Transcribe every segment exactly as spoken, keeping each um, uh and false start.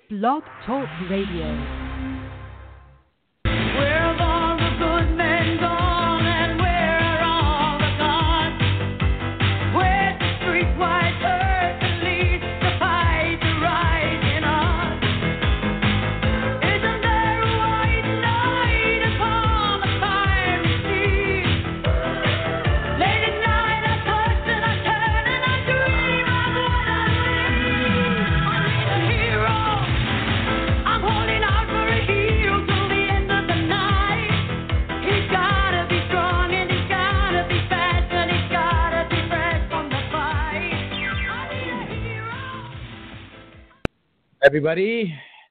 Blog Talk Radio. Everybody,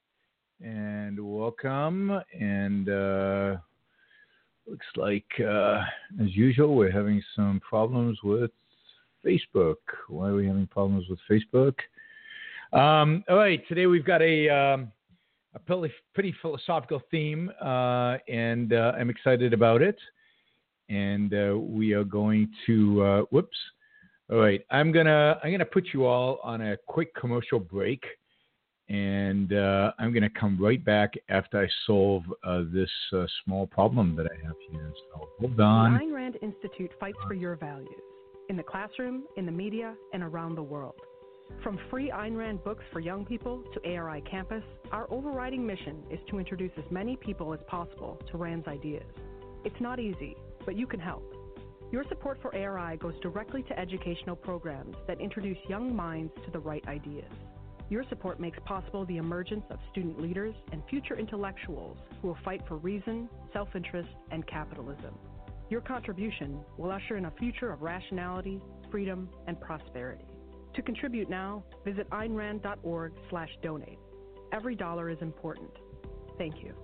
and welcome. And uh, looks like, uh, as usual, we're having some problems with Facebook. Why are we having problems with Facebook? Um, all right, today we've got a, um, a pretty, pretty philosophical theme, uh, and uh, I'm excited about it. And uh, we are going to, uh, whoops. All right, I'm gonna I'm gonna put you all on a quick commercial break. And uh, I'm going to come right back after I solve uh, this uh, small problem that I have here. So hold on. The Ayn Rand Institute fights for your values in the classroom, in the media, and around the world. From free Ayn Rand books for young people to A R I Campus, our overriding mission is to introduce as many people as possible to Rand's ideas. It's not easy, but you can help. Your support for A R I goes directly to educational programs that introduce young minds to the right ideas. Your support makes possible the emergence of student leaders and future intellectuals who will fight for reason, self-interest, and capitalism. Your contribution will usher in a future of rationality, freedom, and prosperity. To contribute now, visit aynrand.org slash donate. Every dollar is important. Thank you.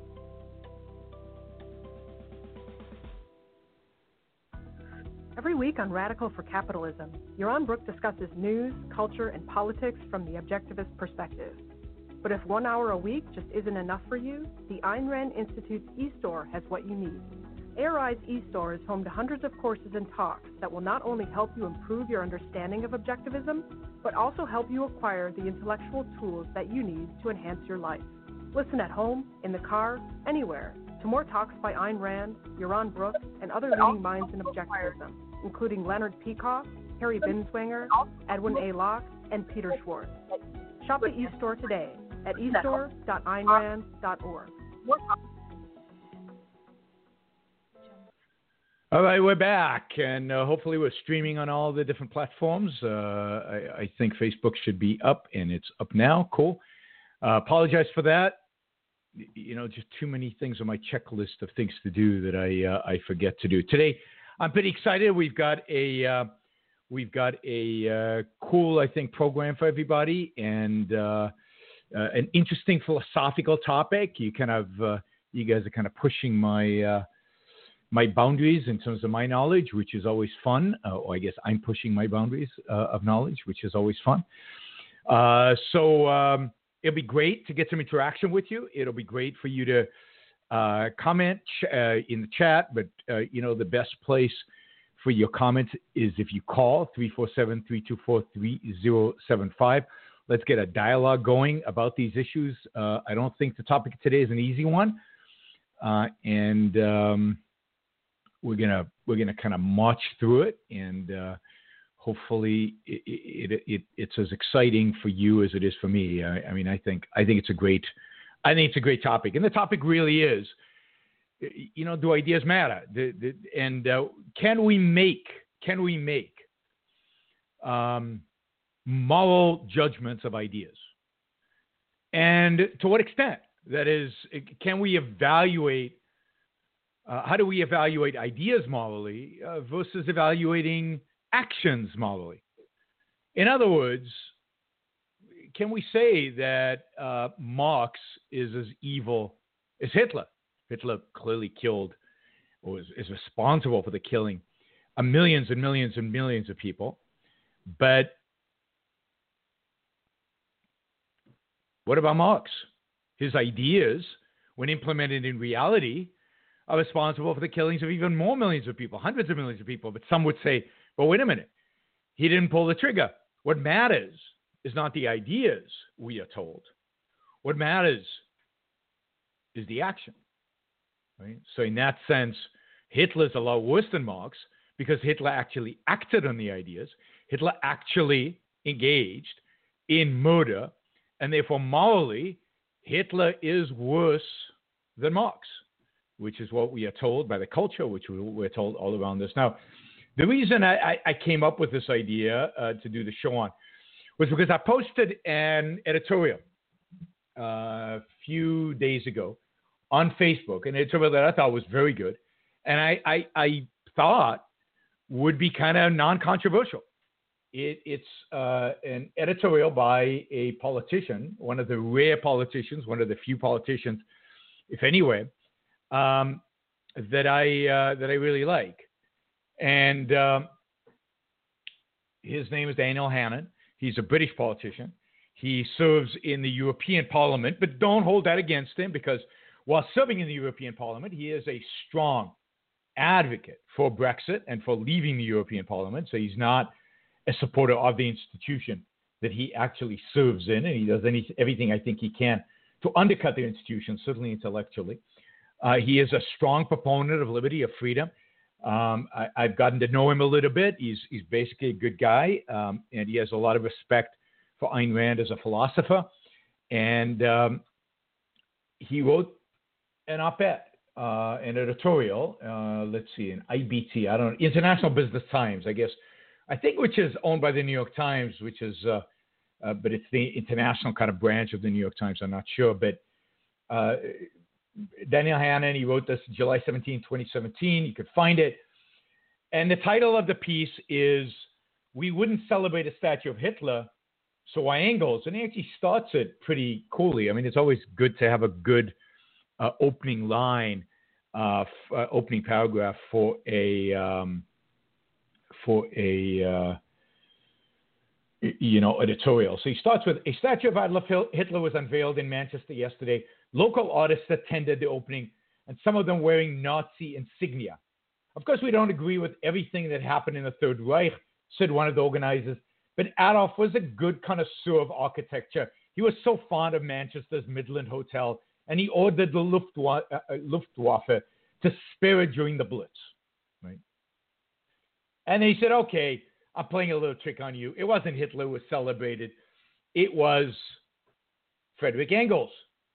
Every week on Radical for Capitalism, Yaron Brook discusses news, culture, and politics from the objectivist perspective. But if one hour a week just isn't enough for you, the Ayn Rand Institute's e-store has what you need. A R I's e-store is home to hundreds of courses and talks that will not only help you improve your understanding of objectivism, but also help you acquire the intellectual tools that you need to enhance your life. Listen at home, in the car, anywhere, to more talks by Ayn Rand, Yaron Brook, and other leading minds in objectivism, including Leonard Peikoff, Harry Binswanger, Edwin A. Locke, and Peter Schwartz. Shop the e-store today at e store dot ayn rand dot org. All right, we're back, and uh, hopefully we're streaming on all the different platforms. Uh, I, I think Facebook should be up, and it's up now. Cool. Uh, apologize for that. You know, just too many things on my checklist of things to do that I uh, I forget to do. Today, I'm pretty excited. We've got a uh, we've got a uh, cool, I think, program for everybody, and uh, uh, an interesting philosophical topic. You kind of uh, you guys are kind of pushing my uh, my boundaries in terms of my knowledge, which is always fun. Uh, or I guess I'm pushing my boundaries uh, of knowledge, which is always fun. Uh, so. Um, It'll be great to get some interaction with you. It'll be great for you to uh, comment ch- uh, in the chat. But, uh, you know, the best place for your comments is if you call three four seven, three two four, three zero seven five. Let's get a dialogue going about these issues. Uh, I don't think the topic today is an easy one. Uh, and um, we're going to we're gonna kind of march through it. And uh hopefully it, it, it, it's as exciting for you as it is for me. I, I mean, I think I think it's a great, I think it's a great topic, and the topic really is, you know, do ideas matter? The, the, and uh, can we make can we make um, moral judgments of ideas, and to what extent? That is, can we evaluate? Uh, how do we evaluate ideas morally uh, versus evaluating actions morally? In other words, can we say that uh, Marx is as evil as Hitler? Hitler clearly killed or is, is responsible for the killing of millions and millions and millions of people. But what about Marx? His ideas, when implemented in reality, are responsible for the killings of even more millions of people, hundreds of millions of people. But some would say, well, wait a minute. He didn't pull the trigger. What matters is not the ideas, we are told. What matters is the action, right? So in that sense, Hitler's a lot worse than Marx because Hitler actually acted on the ideas. Hitler actually engaged in murder, and therefore morally, Hitler is worse than Marx, which is what we are told by the culture, which we're told all around us. Now, the reason I, I came up with this idea uh, to do the show on was because I posted an editorial uh, a few days ago on Facebook, an editorial that I thought was very good, and I, I, I thought would be kind of non-controversial. It, it's uh, an editorial by a politician, one of the rare politicians, one of the few politicians, if anywhere, um, that I uh, that I really like. And um, his name is Daniel Hannan. He's a British politician. He serves in the European Parliament, but don't hold that against him because while serving in the European Parliament, he is a strong advocate for Brexit and for leaving the European Parliament. So he's not a supporter of the institution that he actually serves in, and he does any, everything I think he can to undercut the institution, certainly intellectually. Uh, he is a strong proponent of liberty, of freedom. Um, I, I've gotten to know him a little bit. He's he's basically a good guy, um, and he has a lot of respect for Ayn Rand as a philosopher. And um, he wrote an op-ed, uh, an editorial, uh, let's see, an I B T, I don't know, International Business Times, I guess, I think, which is owned by the New York Times, which is, uh, uh, but it's the international kind of branch of the New York Times. I'm not sure, but uh, Daniel Hannan, he wrote this July seventeenth, twenty seventeen. You could find it. And the title of the piece is, "We Wouldn't Celebrate a Statue of Hitler, So Why Engels?" And he actually starts it pretty coolly. I mean, it's always good to have a good uh, opening line, uh, f- uh, opening paragraph for a, um, for a, uh, you know, editorial. So he starts with, "A statue of Adolf Hitler was unveiled in Manchester yesterday. Local artists attended the opening, and some of them wearing Nazi insignia. Of course, we don't agree with everything that happened in the Third Reich," said one of the organizers, "but Adolf was a good connoisseur of architecture. He was so fond of Manchester's Midland Hotel, and he ordered the Luftwaffe, uh, Luftwaffe to spare it during the Blitz." Right? And he said, "Okay, I'm playing a little trick on you. It wasn't Hitler who was celebrated. It was Frederick Engels,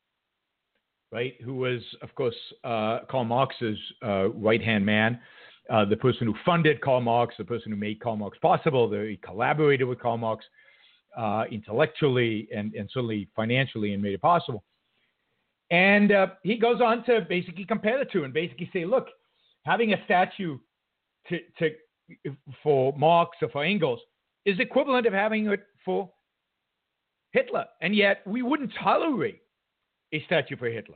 right, who was, of course, uh, Karl Marx's uh, right-hand man, uh, the person who funded Karl Marx, the person who made Karl Marx possible. The, he collaborated with Karl Marx uh, intellectually and, and certainly financially and made it possible." And uh, he goes on to basically compare the two and basically say, look, having a statue to, to for Marx or for Engels is equivalent of having it for Hitler. And yet we wouldn't tolerate a statue for Hitler.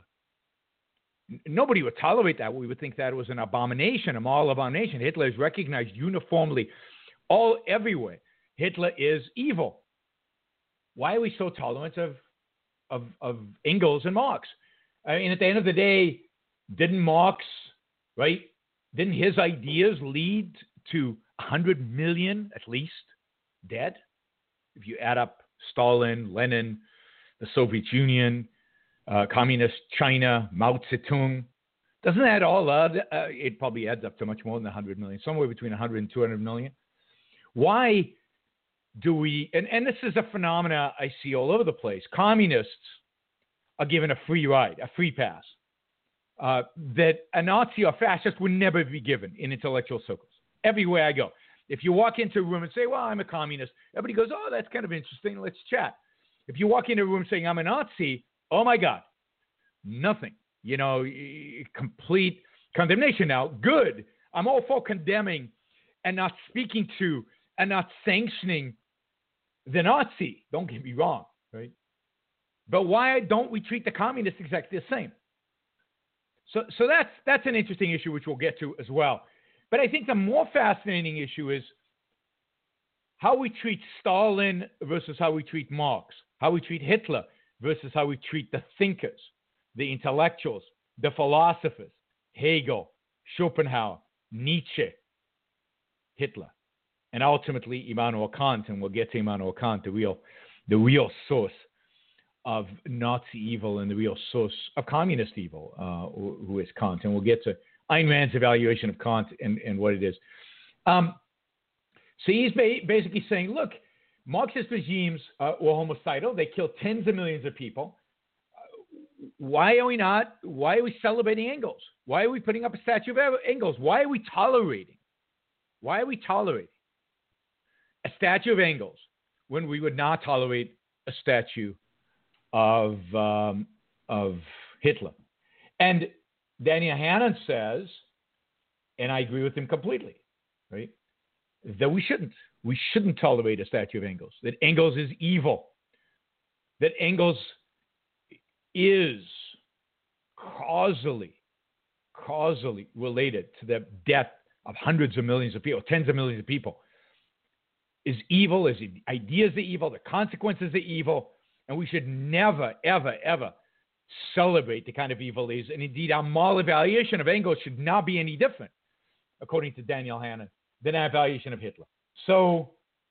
Nobody would tolerate that. We would think that was an abomination, a moral abomination. Hitler is recognized uniformly all everywhere. Hitler is evil. Why are we so tolerant of, of, of Engels and Marx? I mean, at the end of the day, didn't Marx, right, didn't his ideas lead to one hundred million, at least, dead? If you add up Stalin, Lenin, the Soviet Union, uh, Communist China, Mao Zedong, doesn't that all add? Uh, it probably adds up to much more than one hundred million, somewhere between one hundred and two hundred million. Why do we, and, and this is a phenomena I see all over the place, communists are given a free ride, a free pass, uh, that a Nazi or fascist would never be given in intellectual circles. Everywhere I go. If you walk into a room and say, well, I'm a communist, everybody goes, oh, that's kind of interesting, let's chat. If you walk into a room saying, I'm a Nazi, oh my God, nothing. You know, complete condemnation. Now, good. I'm all for condemning and not speaking to and not sanctioning the Nazi. Don't get me wrong, right? But why don't we treat the communists exactly the same? So, so that's that's an interesting issue, which we'll get to as well. But I think the more fascinating issue is how we treat Stalin versus how we treat Marx, how we treat Hitler versus how we treat the thinkers, the intellectuals, the philosophers, Hegel, Schopenhauer, Nietzsche, Hitler, and ultimately Immanuel Kant. And we'll get to Immanuel Kant, the real, the real source of Nazi evil and the real source of communist evil, uh, who is Kant. And we'll get to Ayn Rand's evaluation of Kant and, and what it is. Um, so he's ba- basically saying, look, Marxist regimes uh, were homicidal. They killed tens of millions of people. Uh, why are we not, why are we celebrating Engels? Why are we putting up a statue of Engels? Why are we tolerating, why are we tolerating a statue of Engels when we would not tolerate a statue of um, of Hitler? And Daniel Hannan says, and I agree with him completely, right, that we shouldn't. We shouldn't tolerate a statue of Engels, that Engels is evil, that Engels is causally, causally related to the death of hundreds of millions of people, tens of millions of people, is evil, his ideas are evil, the consequences are evil, and we should never, ever, ever celebrate the kind of evil he is. And indeed, our moral evaluation of Engels should not be any different, according to Daniel Hannan, than our evaluation of Hitler. So,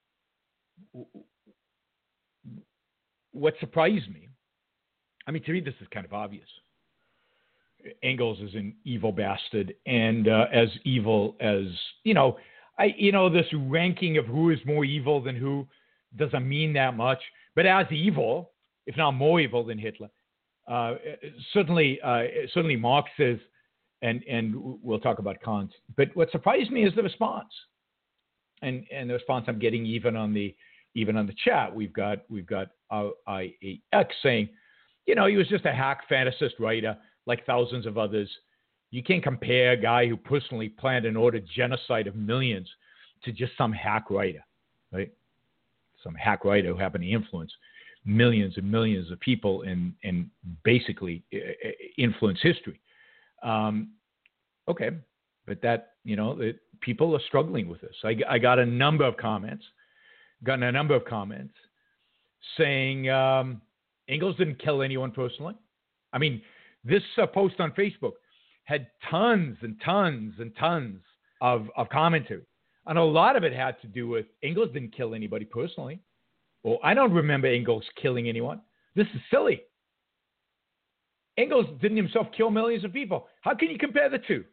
what surprised me, I mean, to me, this is kind of obvious. Engels is an evil bastard, and uh, as evil as, you know, I, you know, this ranking of who is more evil than who doesn't mean that much, but as evil, if not more evil than Hitler, uh, certainly, uh, certainly Marx is, and, and we'll talk about Kant. But what surprised me is the response. And and the response I'm getting even on the even on the chat, we've got we've got R I A X saying, you know, he was just a hack fantasist writer like thousands of others. You can't compare a guy who personally planned and ordered genocide of millions to just some hack writer, right? Some hack writer who happened to influence millions and millions of people and and basically influence history. Um, okay, but that, you know, it, people are struggling with this. I, I got a number of comments, gotten a number of comments saying um, Engels didn't kill anyone personally. I mean, this uh, post on Facebook had tons and tons and tons of, of commentary. And a lot of it had to do with Engels didn't kill anybody personally. Well, I don't remember Engels killing anyone. This is silly. Engels didn't himself kill millions of people. How can you compare the two?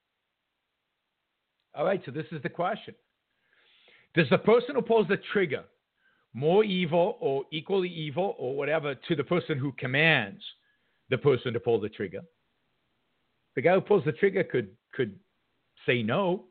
All right, so this is the question. Does the person who pulls the trigger more evil or equally evil or whatever to the person who commands the person to pull the trigger? The guy who pulls the trigger could could say no,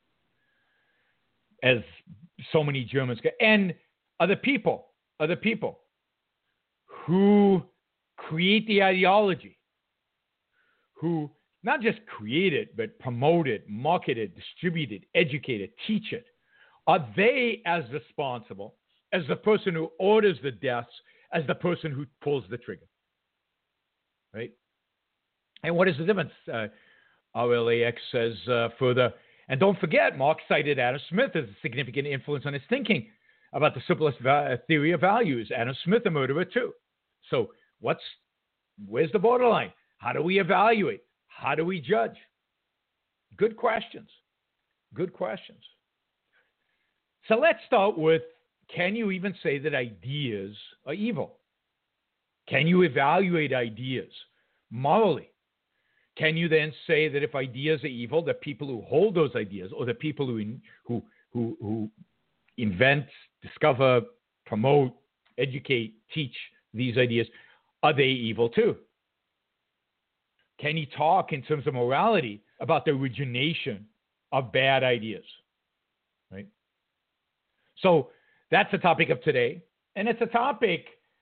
as so many Germans could. And other people, other people who create the ideology, who not just create it, but promote it, market it, distribute it, educate it, teach it. Are they as responsible as the person who orders the deaths as the person who pulls the trigger? Right? And what is the difference? Uh, R L A X says uh, further, and don't forget, Marx cited Adam Smith as a significant influence on his thinking about the simplest va- theory of values. Adam Smith, a murderer too. So what's, where's the borderline? How do we evaluate? How do we judge? Good questions. Good questions. So let's start with, can you even say that ideas are evil? Can you evaluate ideas morally? Can you then say that if ideas are evil, the people who hold those ideas, or the people who in, who who who invent, discover, promote, educate, teach these ideas, are they evil too? Can you talk in terms of morality about the origination of bad ideas? Right? So that's the topic of today. And it's a topic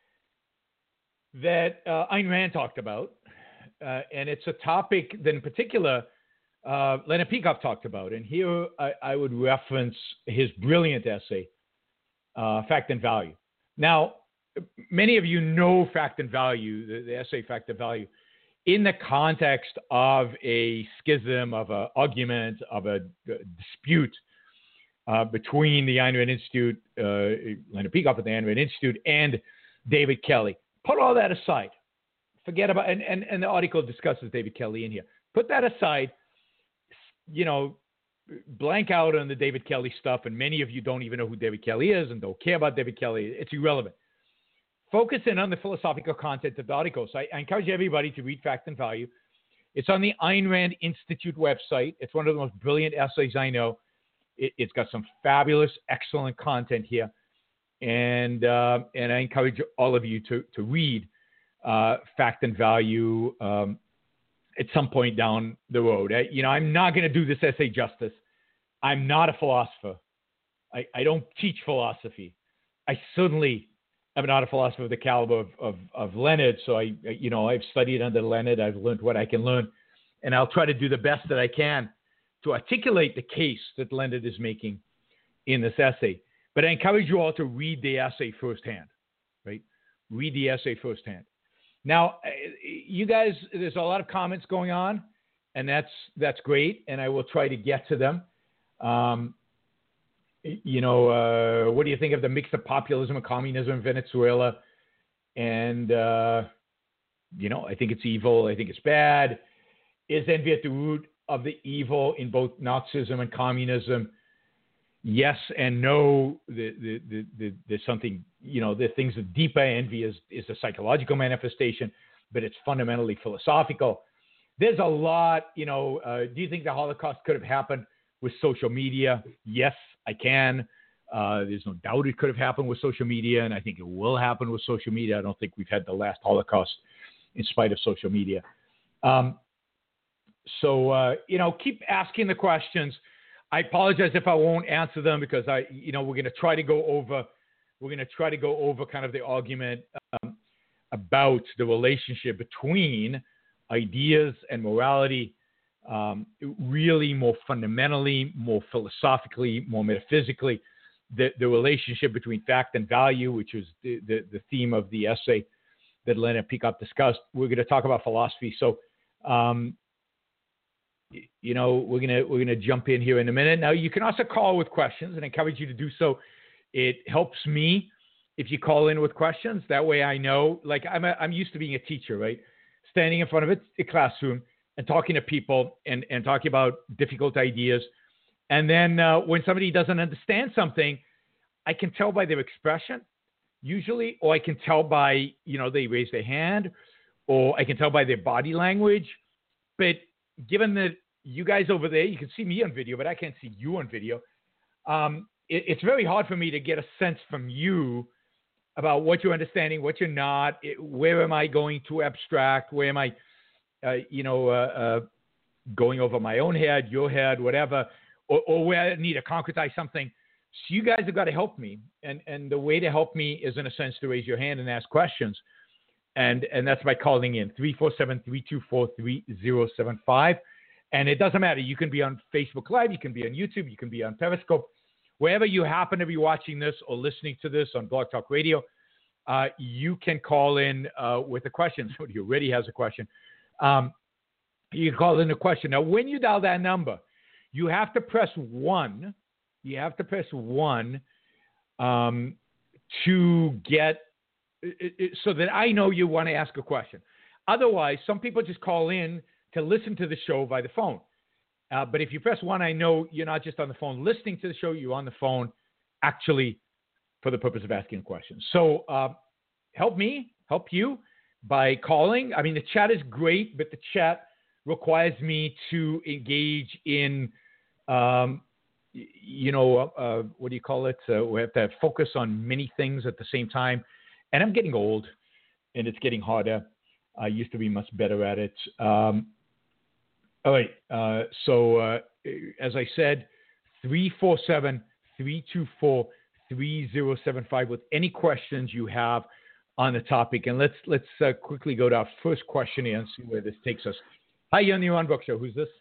that uh, Ayn Rand talked about. Uh, and it's a topic that in particular uh, Leonard Peikoff talked about. And here I, I would reference his brilliant essay, uh, Fact and Value. Now, many of you know Fact and Value, the, the essay Fact and Value, in the context of a schism, of an argument, of a, a dispute uh, between the Ayn Rand Institute, uh, Leonard Peikoff at the Ayn Rand Institute, and David Kelly. Put all that aside. Forget about, and, and, and the article discusses David Kelly in here. Put that aside, you know, blank out on the David Kelly stuff, and many of you don't even know who David Kelly is and don't care about David Kelly. It's irrelevant. focus in on the philosophical content of the article. So I, I encourage everybody to read Fact and Value. It's on the Ayn Rand Institute website. It's one of the most brilliant essays I know. It, it's got some fabulous, excellent content here. And uh, and I encourage all of you to, to read uh, Fact and Value um, at some point down the road. I, you know, I'm not going to do this essay justice. I'm not a philosopher. I, I don't teach philosophy. I certainly am not a philosopher of the caliber of, of, of Leonard. So I, you know, I've studied under Leonard. I've learned what I can learn, and I'll try to do the best that I can to articulate the case that Leonard is making in this essay. But I encourage you all to read the essay firsthand, right? Read the essay firsthand. Now, you guys, there's a lot of comments going on, and that's that's great, and I will try to get to them. Um, you know, uh, what do you think of the mix of populism and communism in Venezuela? And, uh, you know, I think it's evil. I think it's bad. Is envy at the root of the evil in both Nazism and communism? Yes and no. The, the, the, the, there's something, you know, the things that deeper envy is, is a psychological manifestation, but it's fundamentally philosophical. There's a lot, you know, uh, do you think the Holocaust could have happened with social media? Yes, I can. Uh, there's no doubt it could have happened with social media, and I think it will happen with social media. I don't think we've had the last Holocaust in spite of social media. Um, so, uh, you know, keep asking the questions. I apologize if I won't answer them because I, you know, we're going to try to go over, we're going to try to go over kind of the argument um, about the relationship between ideas and morality, um, really more fundamentally, more philosophically, more metaphysically, the, the relationship between fact and value, which is the, the, the theme of the essay that Leonard Peikoff discussed. We're going to talk about philosophy. So, um, you know, we're gonna we're gonna jump in here in a minute. Now, you can also call with questions, and I encourage you to do so. It helps me if you call in with questions. That way, I know. Like I'm a, I'm used to being a teacher, right? Standing in front of a, a classroom and talking to people and and talking about difficult ideas. And then uh, when somebody doesn't understand something, I can tell by their expression, usually, or I can tell by, you know, they raise their hand, or I can tell by their body language. But given that you guys over there, you can see me on video, but I can't see you on video. Um, it, it's very hard for me to get a sense from you about what you're understanding, what you're not, it, where am I going too abstract, where am I, uh, you know, uh, uh, going over my own head, your head, whatever, or, or where I need to concretize something. So you guys have got to help me. And, and the way to help me is, in a sense, to raise your hand and ask questions. And and that's by calling in three four seven, three two four, three zero seven five. And it doesn't matter. You can be on Facebook Live. You can be on YouTube. You can be on Periscope. Wherever you happen to be watching this or listening to this on Blog Talk Radio, uh, you can call in uh, with a question. Somebody already has a question. Um, you can call in a question. Now, when you dial that number, you have to press one. You have to press one um, to get It, it, so that I know you want to ask a question. Otherwise, some people just call in to listen to the show by the phone. Uh, but if you press one, I know you're not just on the phone listening to the show, you're on the phone actually for the purpose of asking questions. So uh, help me, help you by calling. I mean, the chat is great, but the chat requires me to engage in, um, you know, uh, what do you call it? Uh, we have to focus on many things at the same time. And I'm getting old, and it's getting harder. I used to be much better at it. Um, all right. Uh, so, uh, as I said, three four seven, three two four, three zero seven five with any questions you have on the topic. And let's let's uh, quickly go to our first question here and see where this takes us. Hi, you're on the Ron Book Show. Who's this?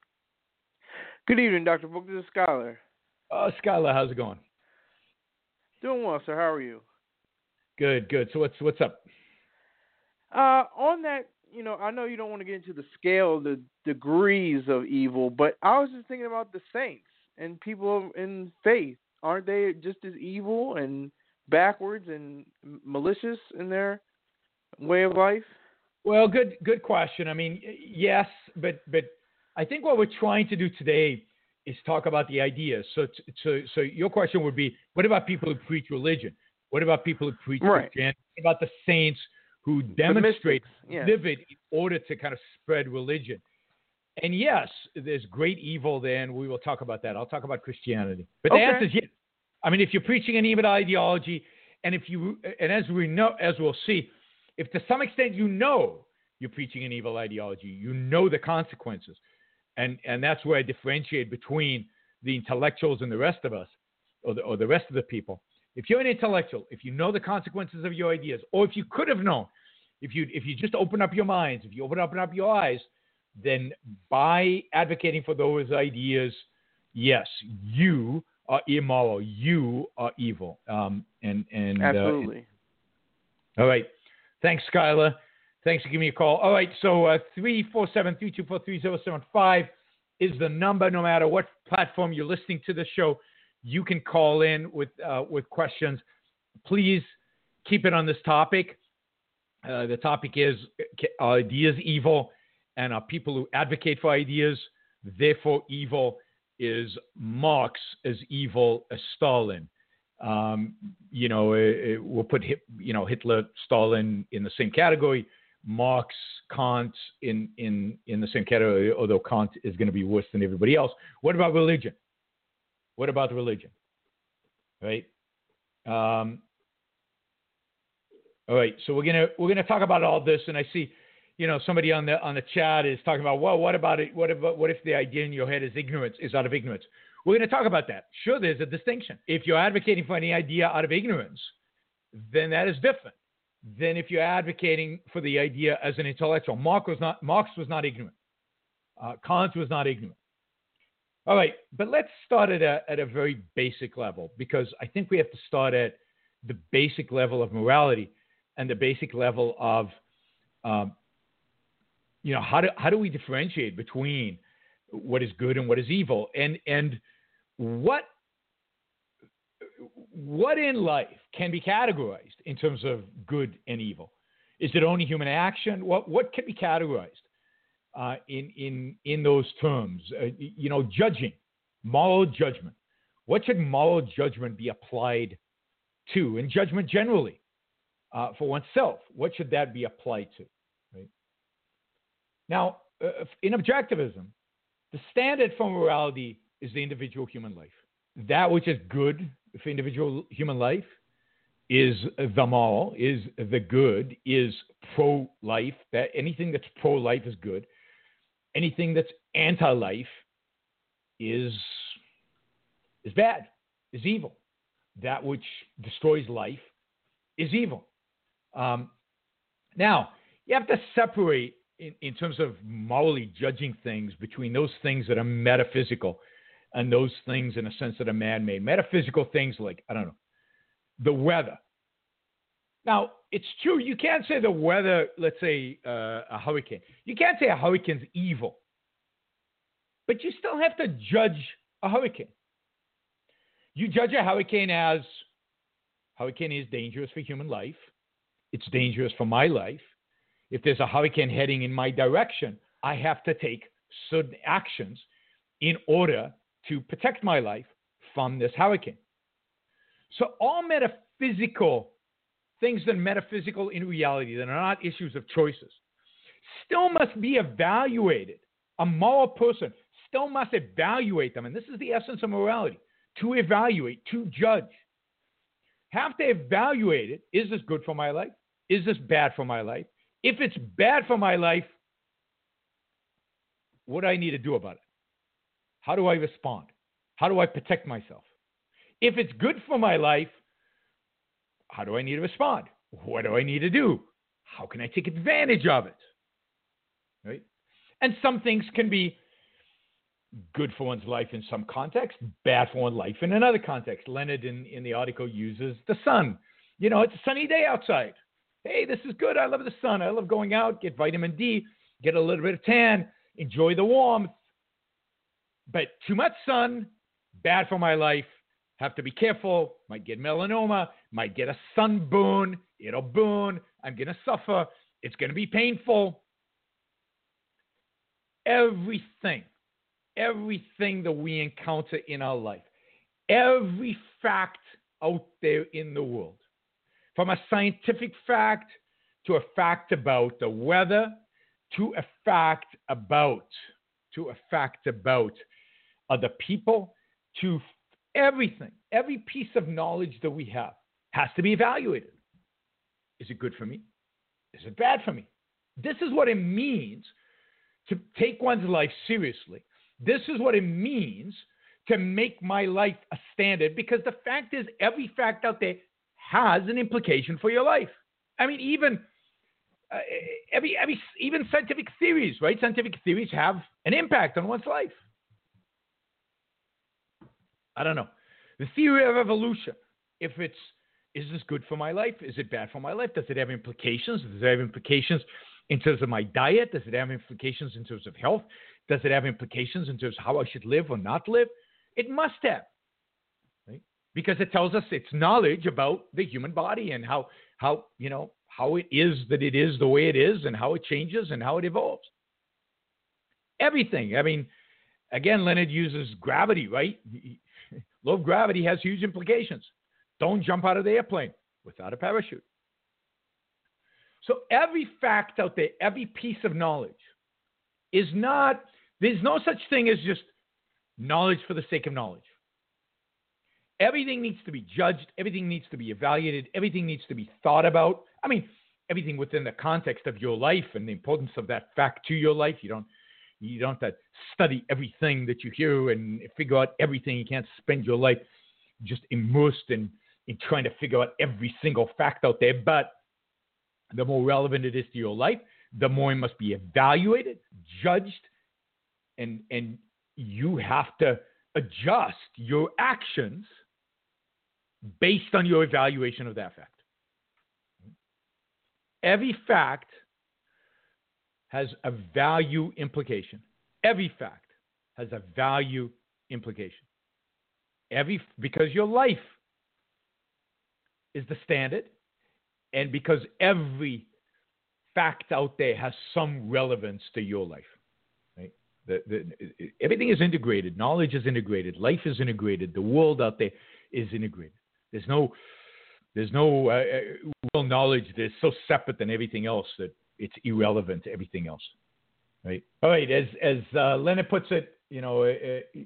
Good evening, Doctor Book. This is Skylar. Uh, Skylar, how's it going? Doing well, sir. How are you? Good, good. So what's what's up? Uh, on that, you know, I know you don't want to get into the scale, the degrees of evil, but I was just thinking about the saints and people in faith. Aren't they just as evil and backwards and malicious in their way of life? Well, good good question. I mean, yes, but but I think what we're trying to do today is talk about the ideas. So so so your question would be, what about people who preach religion? What about people who preach Right. Christianity? What about the saints who demonstrate, yeah. live it in order to kind of spread religion? And yes, there's great evil there, and we will talk about that. I'll talk about Christianity. But the Okay. answer is yes. I mean, if you're preaching an evil ideology, and if you, and as we know, as we'll see, if to some extent you know you're preaching an evil ideology, you know the consequences, and and that's where I differentiate between the intellectuals and the rest of us, or the, or the rest of the people. If you're an intellectual, if you know the consequences of your ideas, or if you could have known, if you if you just open up your minds, if you open up, open up your eyes, then by advocating for those ideas, yes, you are immoral. You are evil. Um, and and Absolutely. Uh, all right. Thanks, Skylar. Thanks for giving me a call. All right. So uh, three four seven, three two four, three zero seven five is the number. No matter what platform you're listening to the show, you can call in with uh, with questions. Please keep it on this topic. Uh, the topic is, are ideas evil? And are people who advocate for ideas therefore evil? Is Marx as evil as Stalin? Um, you know, it, it, we'll put you know Hitler, Stalin in the same category. Marx, Kant in in in the same category. Although Kant is going to be worse than everybody else. What about religion? What about religion? Right. Um, all right. So we're gonna we're gonna talk about all this, and I see. You know, somebody on the on the chat is talking about, well, what about it? What about what if the idea in your head is ignorance, is out of ignorance? We're going to talk about that. Sure, there's a distinction. If you're advocating for any idea out of ignorance, then that is different than if you're advocating for the idea as an intellectual. Marx was not Marx was not ignorant. Uh, Kant was not ignorant. All right, but let's start at a at a very basic level, because I think we have to start at the basic level of morality and the basic level of um, You know, how do how do we differentiate between what is good and what is evil, and and what what in life can be categorized in terms of good and evil? Is it only human action? What what can be categorized uh, in in in those terms? Uh, you know, judging, moral judgment. What should moral judgment be applied to? And judgment generally uh, for oneself. What should that be applied to? Right? Now, uh, in objectivism, the standard for morality is the individual human life. That which is good for individual human life is the moral, is the good, is pro-life. That anything that's pro-life is good. Anything that's anti-life is is bad, is evil. That which destroys life is evil. Um, now, you have to separate In, in terms of morally judging things between those things that are metaphysical and those things in a sense that are man-made. Metaphysical things like, I don't know, the weather. Now, it's true, you can't say the weather, let's say uh, a hurricane. You can't say a hurricane's evil. But you still have to judge a hurricane. You judge a hurricane as, hurricane is dangerous for human life. It's dangerous for my life. If there's a hurricane heading in my direction, I have to take certain actions in order to protect my life from this hurricane. So all metaphysical things that are metaphysical in reality, that are not issues of choices, still must be evaluated. A moral person still must evaluate them. And this is the essence of morality, to evaluate, to judge. Have to evaluate it. Is this good for my life? Is this bad for my life? If it's bad for my life, what do I need to do about it? How do I respond? How do I protect myself? If it's good for my life, how do I need to respond? What do I need to do? How can I take advantage of it? Right? And some things can be good for one's life in some context, bad for one's life in another context. Leonard in, in the article uses the sun. You know, it's a sunny day outside. Hey, this is good. I love the sun. I love going out, get vitamin D, get a little bit of tan, enjoy the warmth. But too much sun, bad for my life. Have to be careful. Might get melanoma, might get a sunburn. It'll burn. I'm going to suffer. It's going to be painful. Everything, everything that we encounter in our life, every fact out there in the world from a scientific fact to a fact about the weather, to a fact about, to a fact about other people, to everything, every piece of knowledge that we have has to be evaluated. Is it good for me? Is it bad for me? This is what it means to take one's life seriously. This is what it means to make my life a standard, because the fact is, every fact out there has an implication for your life. I mean, even uh, every, every, even scientific theories, right? Scientific theories have an impact on one's life. I don't know. The theory of evolution, if it's, is this good for my life? Is it bad for my life? Does it have implications? Does it have implications in terms of my diet? Does it have implications in terms of health? Does it have implications in terms of how I should live or not live? It must have, right? Because it tells us it's knowledge about the human body and how, how, you know, how it is that it is the way it is and how it changes and how it evolves. Everything. I mean, again, Leonard uses gravity, right? Low gravity has huge implications. Don't jump out of the airplane without a parachute. So every fact out there, every piece of knowledge is not, there's no such thing as just knowledge for the sake of knowledge. Everything needs to be judged. Everything needs to be evaluated. Everything needs to be thought about. I mean, everything within the context of your life and the importance of that fact to your life. You don't, you don't have to study everything that you hear and figure out everything. You can't spend your life just immersed in, in trying to figure out every single fact out there. But the more relevant it is to your life, the more it must be evaluated, judged, and, and you have to adjust your actions based on your evaluation of that fact. Every fact has a value implication. Every fact has a value implication. Every, because your life is the standard, and because every fact out there has some relevance to your life. Right? The, the, everything is integrated. Knowledge is integrated. Life is integrated. The world out there is integrated. There's no, there's no uh, real knowledge that's so separate than everything else that it's irrelevant to everything else. Right? All right. As as uh, Leonard puts it, you know, uh,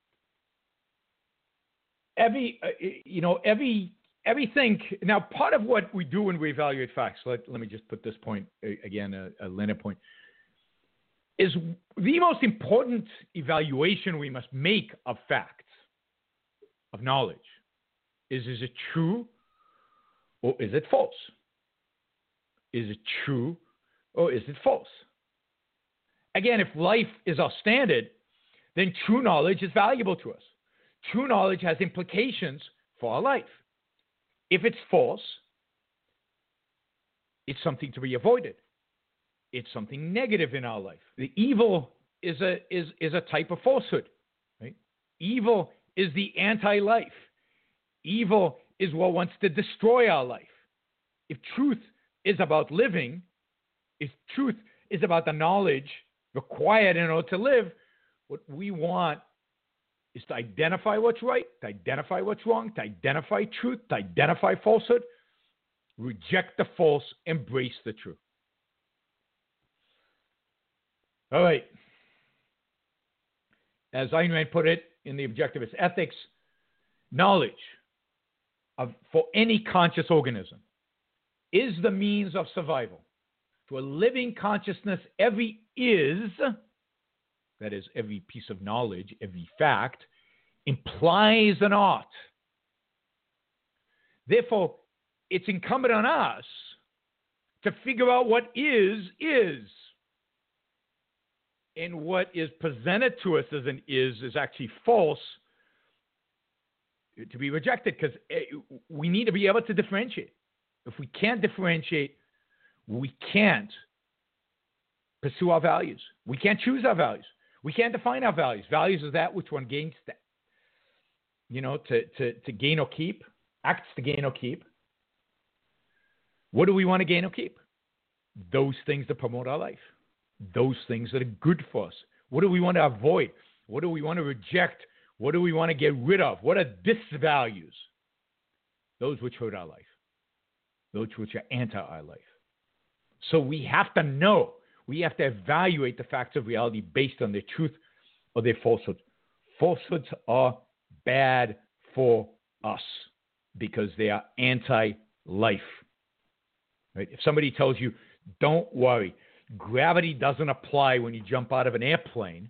every uh, you know every. Everything, now part of what we do when we evaluate facts, let, let me just put this point, again, a, a Leonard point, is the most important evaluation we must make of facts, of knowledge, is is it true or is it false? Is it true or is it false? Again, if life is our standard, then true knowledge is valuable to us. True knowledge has implications for our life. If it's false, it's something to be avoided. It's something negative in our life. The evil is a is is a type of falsehood. Right? Evil is the anti-life. Evil is what wants to destroy our life. If truth is about living, if truth is about the knowledge required in order to live, what we want is to identify what's right, to identify what's wrong, to identify truth, to identify falsehood, reject the false, embrace the true. All right. As Ayn Rand put it in The Objectivist Ethics, knowledge of, for any conscious organism is the means of survival. To a living consciousness, every is, that is, every piece of knowledge, every fact, implies an ought. Therefore, it's incumbent on us to figure out what is, is. And what is presented to us as an is, is actually false, to be rejected, because we need to be able to differentiate. If we can't differentiate, we can't pursue our values. We can't choose our values. We can't define our values. Values is that which one gains, to, you know, to, to, to gain or keep, acts to gain or keep. What do we want to gain or keep? Those things that promote our life. Those things that are good for us. What do we want to avoid? What do we want to reject? What do we want to get rid of? What are disvalues? Those which hurt our life. those which are anti our life. So we have to know, we have to evaluate the facts of reality based on their truth or their falsehoods. Falsehoods are bad for us because they are anti-life. Right? If somebody tells you, don't worry, gravity doesn't apply when you jump out of an airplane,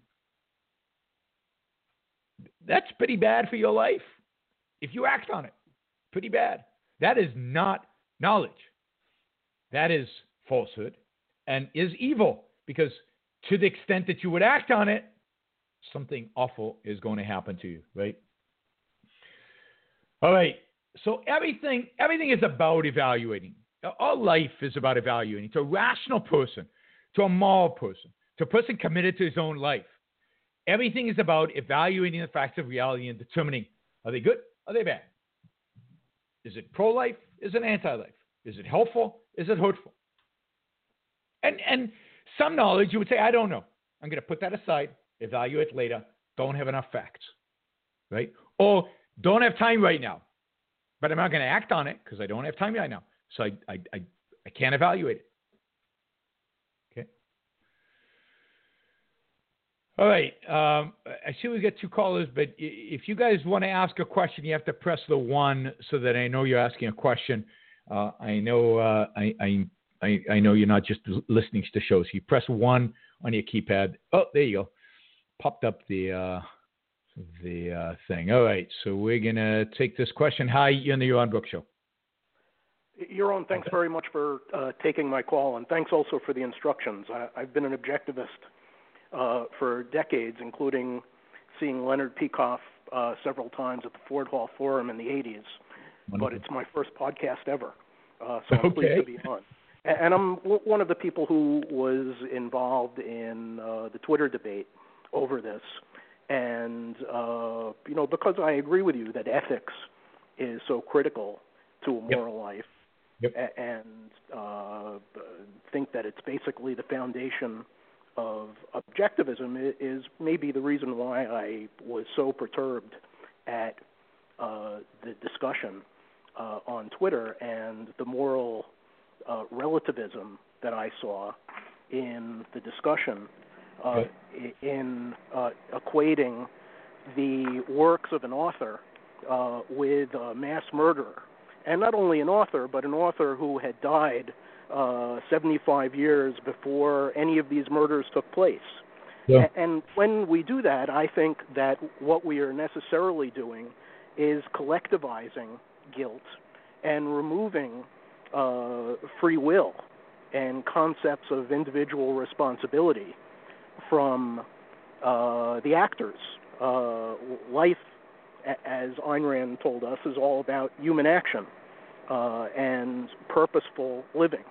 that's pretty bad for your life. If you act on it, pretty bad. That is not knowledge. That is falsehood and is evil, because to the extent that you would act on it, something awful is going to happen to you, right? All right. So everything, everything is about evaluating. All life is about evaluating. To a rational person, to a moral person, to a person committed to his own life, everything is about evaluating the facts of reality and determining, are they good? Are they bad? Is it pro-life? Is it anti-life? Is it helpful? Is it hurtful? And and some knowledge you would say, I don't know. I'm going to put that aside, evaluate later, don't have enough facts, right? Or don't have time right now, but I'm not going to act on it because I don't have time right now. So I, I, I, I can't evaluate it. Okay. All right. Um, I see we got two callers, but if you guys want to ask a question, you have to press the one so that I know you're asking a question. Uh, I know uh, I, I I I know you're not just listening to shows. You press one on your keypad. Oh, there you go. Popped up the uh, the uh, thing. All right. So we're gonna take this question. Hi, you're on the Yaron Brook Show. Yaron, thanks very much for uh, taking my call, and thanks also for the instructions. I, I've been an objectivist uh, for decades, including seeing Leonard Peikoff uh, several times at the Ford Hall Forum in the eighties. Wonderful. But it's my first podcast ever, uh, so I'm okay. pleased to be on. And I'm one of the people who was involved in uh, the Twitter debate over this. And, uh, you know, because I agree with you that ethics is so critical to a moral yep. life, yep. and uh, think that it's basically the foundation of objectivism is maybe the reason why I was so perturbed at uh, the discussion uh, on Twitter and the moral Uh, relativism that I saw in the discussion uh, in uh, equating the works of an author uh, with a mass murderer. And not only an author, but an author who had died uh, seventy-five years before any of these murders took place. Yeah. And when we do that, I think that what we are necessarily doing is collectivizing guilt and removing Uh, free will and concepts of individual responsibility from uh, the actors. Uh, life, as Ayn Rand told us, is all about human action uh, and purposeful living.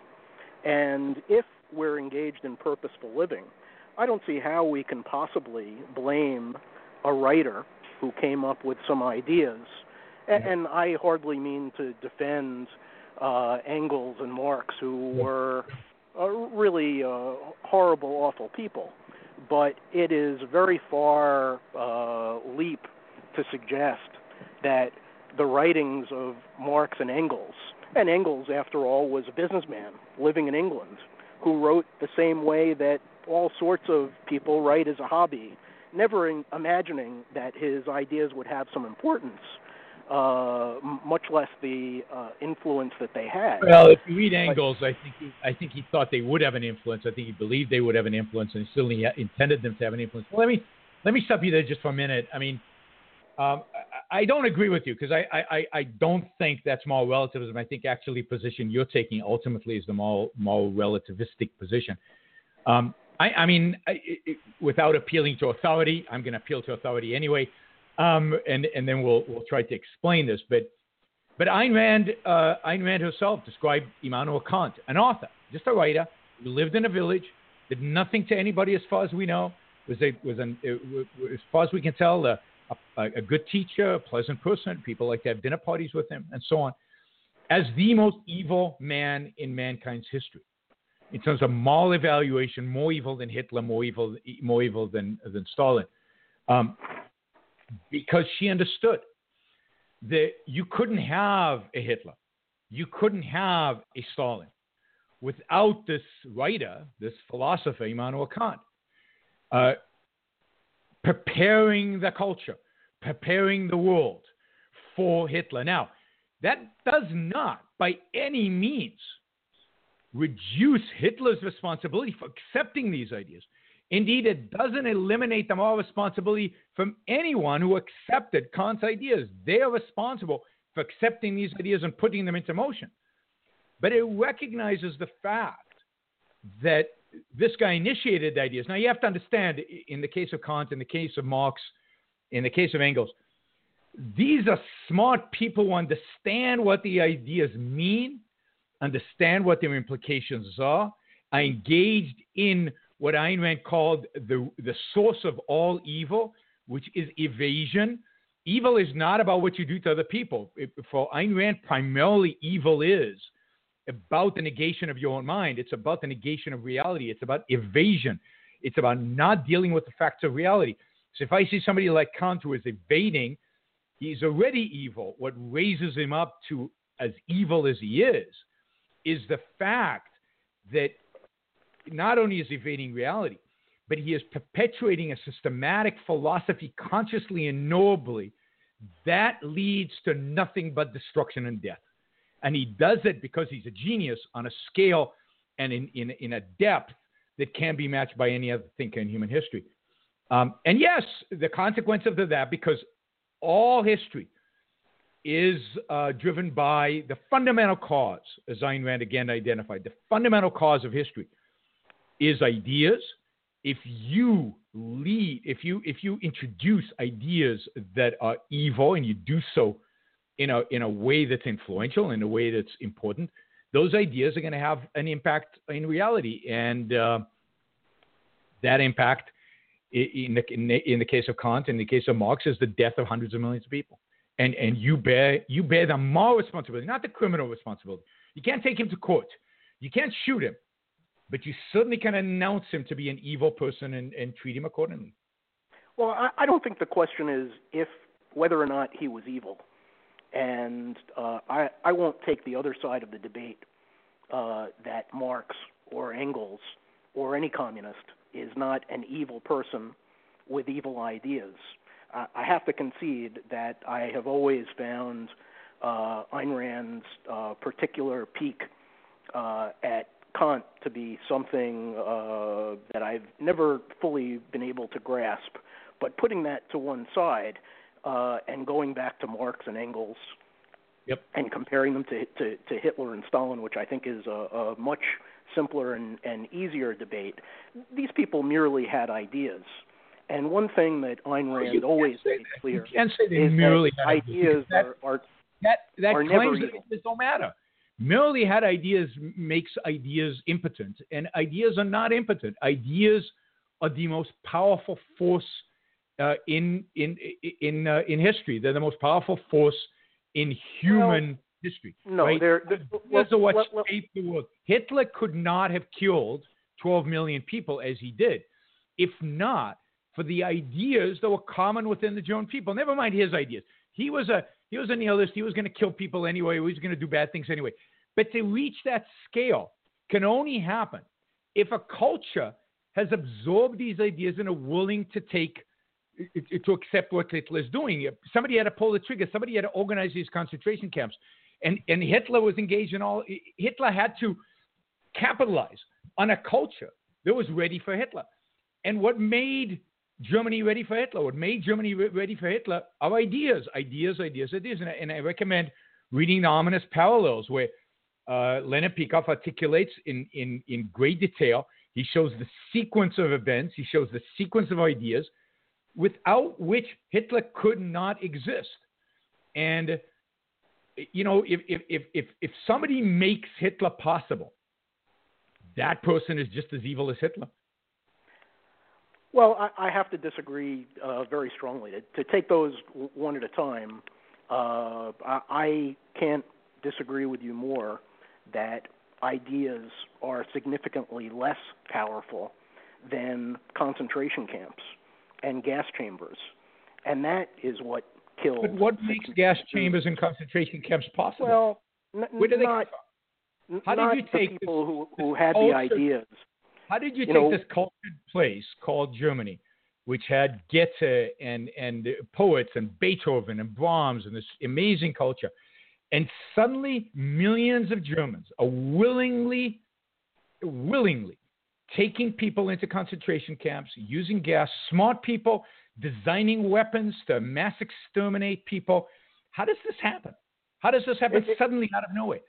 And if we're engaged in purposeful living, I don't see how we can possibly blame a writer who came up with some ideas. And, and I hardly mean to defend Uh, Engels and Marx, who were uh, really uh, horrible, awful people. But it is a very far uh, leap to suggest that the writings of Marx and Engels, and Engels, after all, was a businessman living in England, who wrote the same way that all sorts of people write as a hobby, never in imagining that his ideas would have some importance. Uh, much less the uh, influence that they had. Well, if you read Engels, but, I think he, I think he thought they would have an influence. I think he believed they would have an influence, and he certainly intended them to have an influence. Well, let me let me stop you there just for a minute. I mean, um, I, I don't agree with you because I, I, I don't think that's moral relativism. I think actually the position you're taking ultimately is the moral, moral relativistic position. Um, I, I mean, I, it, without appealing to authority, I'm going to appeal to authority anyway. Um, and, and then we'll we'll try to explain this. But but Ayn Rand, uh, Ayn Rand herself described Immanuel Kant, an author, just a writer, who lived in a village, did nothing to anybody as far as we know, was a, was an, as far as we can tell, a, a, a good teacher, a pleasant person. People like to have dinner parties with him, and so on, as the most evil man in mankind's history. In terms of moral evaluation, more evil than Hitler, more evil, more evil than, than Stalin. Um, Because she understood that you couldn't have a Hitler, you couldn't have a Stalin without this writer, this philosopher, Immanuel Kant, uh, preparing the culture, preparing the world for Hitler. Now, that does not by any means reduce Hitler's responsibility for accepting these ideas. Indeed, it doesn't eliminate the moral responsibility from anyone who accepted Kant's ideas. They are responsible for accepting these ideas and putting them into motion. But it recognizes the fact that this guy initiated the ideas. Now, you have to understand, in the case of Kant, in the case of Marx, in the case of Engels, these are smart people who understand what the ideas mean, understand what their implications are, are engaged in what Ayn Rand called the, the source of all evil, which is evasion. Evil is not about what you do to other people. It, for Ayn Rand, primarily evil is about the negation of your own mind. It's about the negation of reality. It's about evasion. It's about not dealing with the facts of reality. So if I see somebody like Kant who is evading, he's already evil. What raises him up to as evil as he is, is the fact that not only is he evading reality, but he is perpetuating a systematic philosophy consciously and nobly that leads to nothing but destruction and death. And he does it because he's a genius on a scale and in, in, in a depth that can't be matched by any other thinker in human history. Um, and yes, the consequence of that, because all history is uh, driven by the fundamental cause, as Ayn Rand again identified, the fundamental cause of history is ideas. If you lead, if you if you introduce ideas that are evil and you do so in a in a way that's influential, in a way that's important, those ideas are going to have an impact in reality, and uh, that impact, in the, in the in the case of Kant, in the case of Marx, is the death of hundreds of millions of people, and and you bear you bear the moral responsibility, not the criminal responsibility. You can't take him to court, you can't shoot him, but you certainly can announce him to be an evil person and, and treat him accordingly. Well, I, I don't think the question is if whether or not he was evil. And uh, I, I won't take the other side of the debate uh, that Marx or Engels or any communist is not an evil person with evil ideas. Uh, I have to concede that I have always found uh, Ayn Rand's uh, particular peak uh, at Kant to be something uh, that I've never fully been able to grasp. But putting that to one side, Uh, and going back to Marx and Engels, yep, and comparing them to, to, to Hitler and Stalin, which I think is a, a much simpler and, and easier debate, these people merely had ideas. And one thing that Ayn Rand you always made that, clear you can't say they is merely that had ideas that, are, are, that, that are claims never that evil. it don't matter. Merely had ideas makes ideas impotent, and ideas are not impotent. Ideas are the most powerful force Uh, in in in uh, in history. They're the most powerful force in human well, history. No, right? they're, they're Those are what well, well, shaped the world. Hitler could not have killed twelve million people as he did, if not for the ideas that were common within the German people. Never mind his ideas. He was a he was a nihilist. He was going to kill people anyway. He was going to do bad things anyway. But to reach that scale can only happen if a culture has absorbed these ideas and are willing to take to accept what Hitler is doing. Somebody had to pull the trigger. Somebody had to organize these concentration camps. And, and Hitler was engaged in all, Hitler had to capitalize on a culture that was ready for Hitler. And what made Germany ready for Hitler, what made Germany re- ready for Hitler are ideas, ideas, ideas, ideas. And I, and I recommend reading the Ominous Parallels, where uh, Leonard Peikoff articulates in, in, in great detail. He shows the sequence of events. He shows the sequence of ideas, without which Hitler could not exist. And, you know, if, if, if, if, if somebody makes Hitler possible, that person is just as evil as Hitler. Well, I, I have to disagree uh, very strongly. To, to take those one at a time, uh, I, I can't disagree with you more that ideas are significantly less powerful than concentration camps and gas chambers, and that is what killed. But what makes gas chambers and concentration camps possible? Well, N- Where did they not, come from? How not did you take the people this, who, this who had culture, the ideas? How did you, you take know, this cultured place called Germany, which had Goethe and, and poets and Beethoven and Brahms and this amazing culture, and suddenly millions of Germans are willingly, willingly taking people into concentration camps, using gas, smart people, designing weapons to mass exterminate people. How does this happen? How does this happen it, it, suddenly out of nowhere?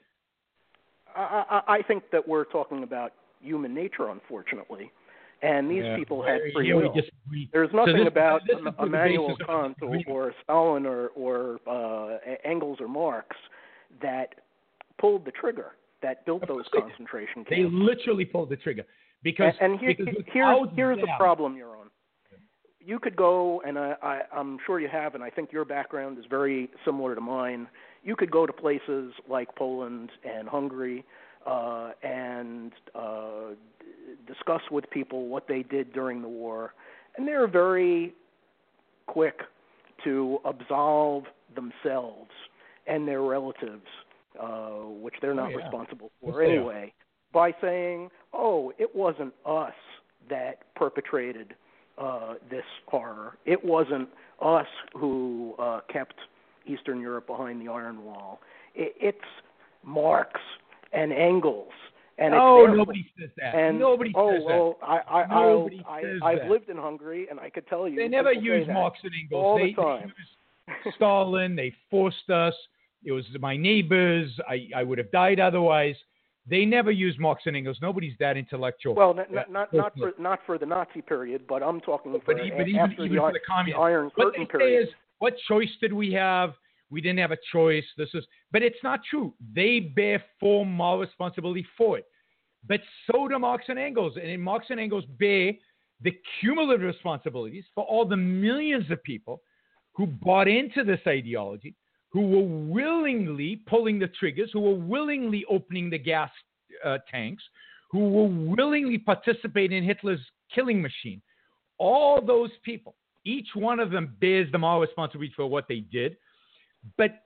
I, I, I think that we're talking about human nature, unfortunately. And these yeah, people had free yeah, will. There's nothing so this, about this Immanuel Kant or, or Stalin or, or uh, Engels or Marx that pulled the trigger, that built those concentration camps. They literally pulled the trigger. Because, and, and here, because here's, here's them, the problem, Yaron. You could go, and I, I, I'm sure you have, and I think your background is very similar to mine. You could go to places like Poland and Hungary uh, and uh, discuss with people what they did during the war, and they're very quick to absolve themselves and their relatives, uh, which they're not oh, yeah. responsible for yes, anyway, by saying, oh, it wasn't us that perpetrated uh, this horror. It wasn't us who uh, kept Eastern Europe behind the Iron Wall. It, it's Marx and Engels. And oh, it's nobody says that. And, nobody oh, says well, that. I, I, nobody I, says I, I've that. lived in Hungary, and I could tell you. They never use that Marx and Engels. all they, the time. They used Stalin. They forced us. It was my neighbors. I, I would have died otherwise. They never use Marx and Engels. Nobody's that intellectual. Well, not not not, not for not for the Nazi period, but I'm talking but, for but a, even, after even the, for the communists. the Iron What Curtain they period. say is, what choice did we have? We didn't have a choice. This is, but it's not true. They bear full moral responsibility for it. But so do Marx and Engels, and Marx and Engels bear the cumulative responsibilities for all the millions of people who bought into this ideology, who were willingly pulling the triggers, who were willingly opening the gas uh, tanks, who were willingly participating in Hitler's killing machine. All those people, each one of them bears the moral responsibility for what they did, but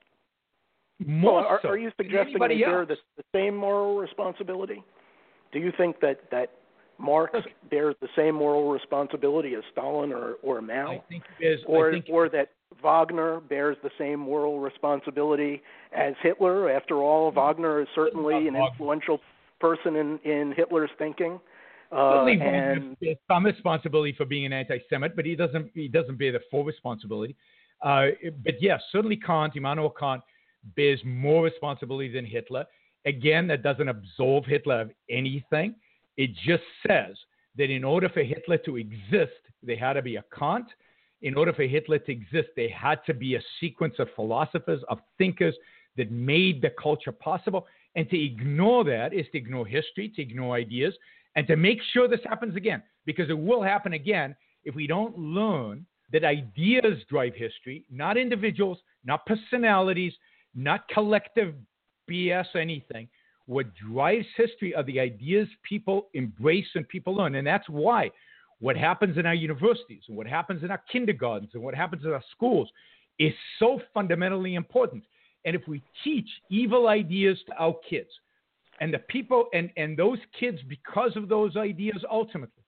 more well, are, so are you suggesting they bear the, the same moral responsibility? Do you think that, that Marx Look, bears the same moral responsibility as Stalin or, or Mao? I think it is, or, I think, or that Wagner bears the same moral responsibility as Hitler? After all, Wagner is certainly an Wagner. influential person in, in Hitler's thinking. Uh, Certainly, Wagner and bears some responsibility for being an anti-Semite, but he doesn't. He doesn't bear the full responsibility. Uh, but yes, certainly Kant, Immanuel Kant, bears more responsibility than Hitler. Again, that doesn't absolve Hitler of anything. It just says that in order for Hitler to exist, there had to be a Kant. In order for Hitler to exist, there had to be a sequence of philosophers, of thinkers that made the culture possible. And to ignore that is to ignore history, to ignore ideas, and to make sure this happens again, because it will happen again if we don't learn that ideas drive history, not individuals, not personalities, not collective B S anything. What drives history are the ideas people embrace and people learn. And that's why what happens in our universities and what happens in our kindergartens and what happens in our schools is so fundamentally important. And if we teach evil ideas to our kids, and the people and, and those kids, because of those ideas, ultimately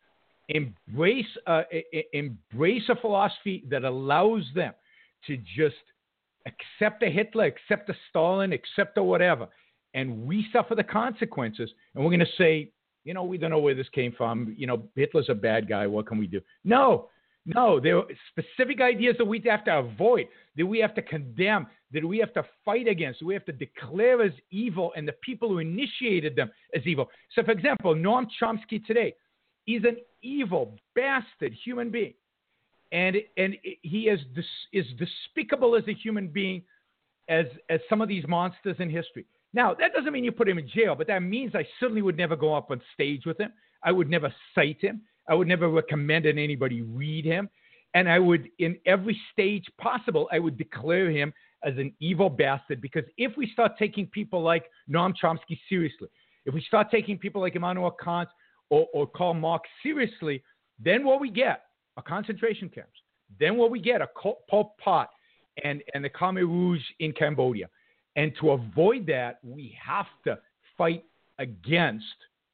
embrace uh, embrace a philosophy that allows them to just accept a Hitler, accept a Stalin, accept a whatever, and we suffer the consequences. And we're going to say, you know, we don't know where this came from. You know, Hitler's a bad guy. What can we do? No, no. There are specific ideas that we have to avoid, that we have to condemn, that we have to fight against, that we have to declare as evil, and the people who initiated them as evil. So, for example, Noam Chomsky today is an evil, bastard human being. And and he is is despicable as a human being as as some of these monsters in history. Now, that doesn't mean you put him in jail, but that means I certainly would never go up on stage with him. I would never cite him. I would never recommend that anybody read him. And I would, in every stage possible, I would declare him as an evil bastard, because if we start taking people like Noam Chomsky seriously, if we start taking people like Immanuel Kant or, or Karl Marx seriously, then what we get are concentration camps. Then what we get are Pol Pot and, and the Khmer Rouge in Cambodia. And to avoid that, we have to fight against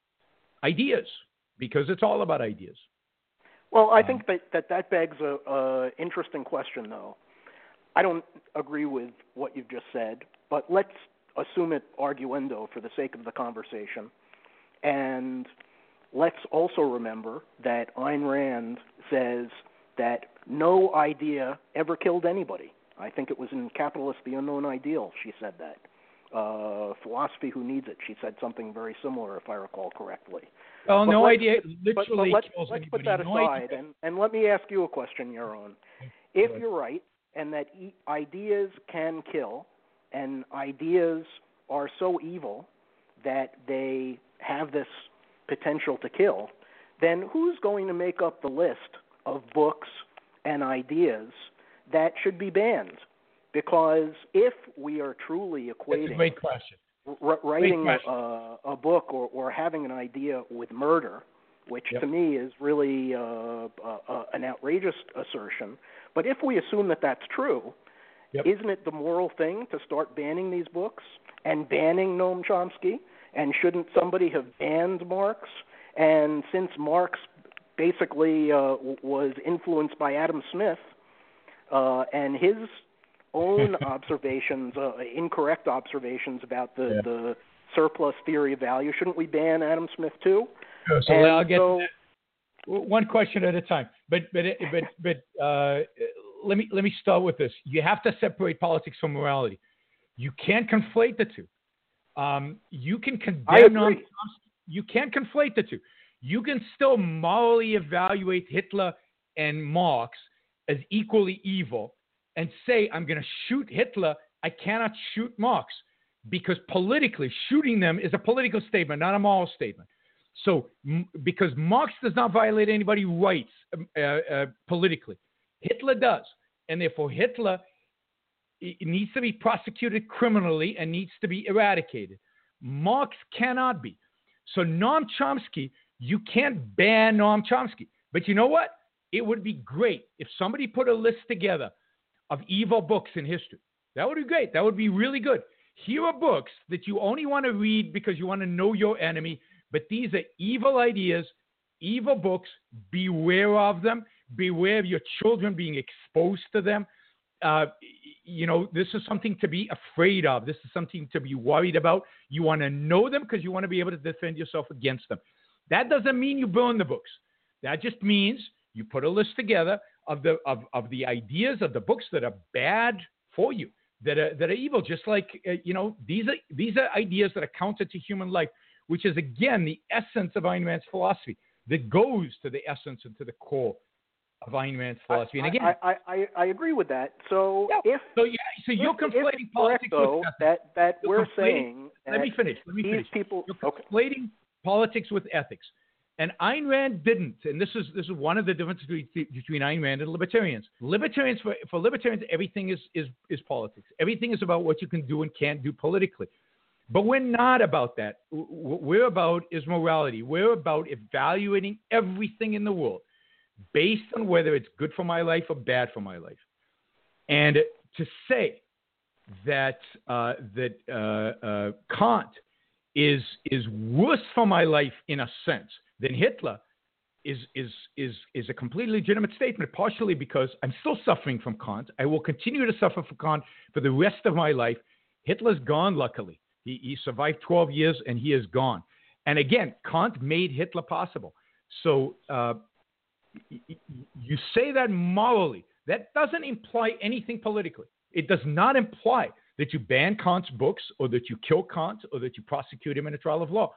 ideas because it's all about ideas. Well, I um, think that that, that begs a, a interesting question, though. I don't agree with what you've just said, but let's assume it arguendo for the sake of the conversation. And let's also remember that Ayn Rand says that no idea ever killed anybody. I think it was in Capitalist, the Unknown Ideal, she said that. Uh, Philosophy, Who Needs It? She said something very similar, if I recall correctly. Well, but no idea but, literally but let's, kills let's anybody. put that no aside, idea. and, and let me ask you a question, Yaron. If you're right, and that e- ideas can kill, and ideas are so evil that they have this potential to kill, then who's going to make up the list of books and ideas that should be banned? Because if we are truly equating That's a great question. r- writing great a, a book or, or having an idea with murder, which Yep. to me is really uh, uh, uh, an outrageous assertion, but if we assume that that's true, Yep. isn't it the moral thing to start banning these books and banning Noam Chomsky? And shouldn't somebody have banned Marx? And since Marx basically uh, w- was influenced by Adam Smith uh, and his own observations, uh, incorrect observations about the, Yeah. the surplus theory of value, shouldn't we ban Adam Smith too? Sure, so And I'll get so, to that. One question at a time. But but but but uh, let me let me start with this. You have to separate politics from morality. You can't conflate the two. Um, you can I condemn agree. Noam Chomsky. You can't conflate the two. You can still morally evaluate Hitler and Marx as equally evil and say, I'm going to shoot Hitler. I cannot shoot Marx, because politically shooting them is a political statement, not a moral statement. So m- because Marx does not violate anybody's rights uh, uh, politically, Hitler does. And therefore Hitler it needs to be prosecuted criminally and needs to be eradicated. Marx cannot be. So Noam Chomsky, you can't ban Noam Chomsky. But you know what? It would be great if somebody put a list together of evil books in history. That would be great. That would be really good. Here are books that you only want to read because you want to know your enemy, but these are evil ideas, evil books. Beware of them. Beware of your children being exposed to them. Uh, you know, this is something to be afraid of. This is something to be worried about. You want to know them because you want to be able to defend yourself against them. That doesn't mean you burn the books. That just means you put a list together of the of, of the ideas of the books that are bad for you, that are that are evil. Just like uh, you know, these are these are ideas that are counter to human life, which is again the essence of Ayn Rand's philosophy. That goes to the essence and to the core of Ayn Rand's philosophy. And again, I, I, I, I agree with that. So yeah, if so yeah, so you're if, conflating if politics correct, though, with ethics. that that You're we're conflating- saying that Let me finish. Let me these finish. people. You're Okay. conflating politics with ethics. And Ayn Rand didn't. And this is this is one of the differences between, between Ayn Rand and libertarians. Libertarians for, for libertarians, everything is, is is politics. Everything is about what you can do and can't do politically. But we're not about that. What we're about is morality. We're about evaluating everything in the world based on whether it's good for my life or bad for my life. And to say that uh, that uh, uh, Kant is is worse for my life in a sense than Hitler is is is is a completely legitimate statement, partially because I'm still suffering from Kant. I will continue to suffer from Kant for the rest of my life. Hitler's gone, luckily. He, he survived twelve years, and he is gone. And again, Kant made Hitler possible. So uh, y- y- you say that morally. That doesn't imply anything politically. It does not imply that you ban Kant's books or that you kill Kant or that you prosecute him in a trial of law.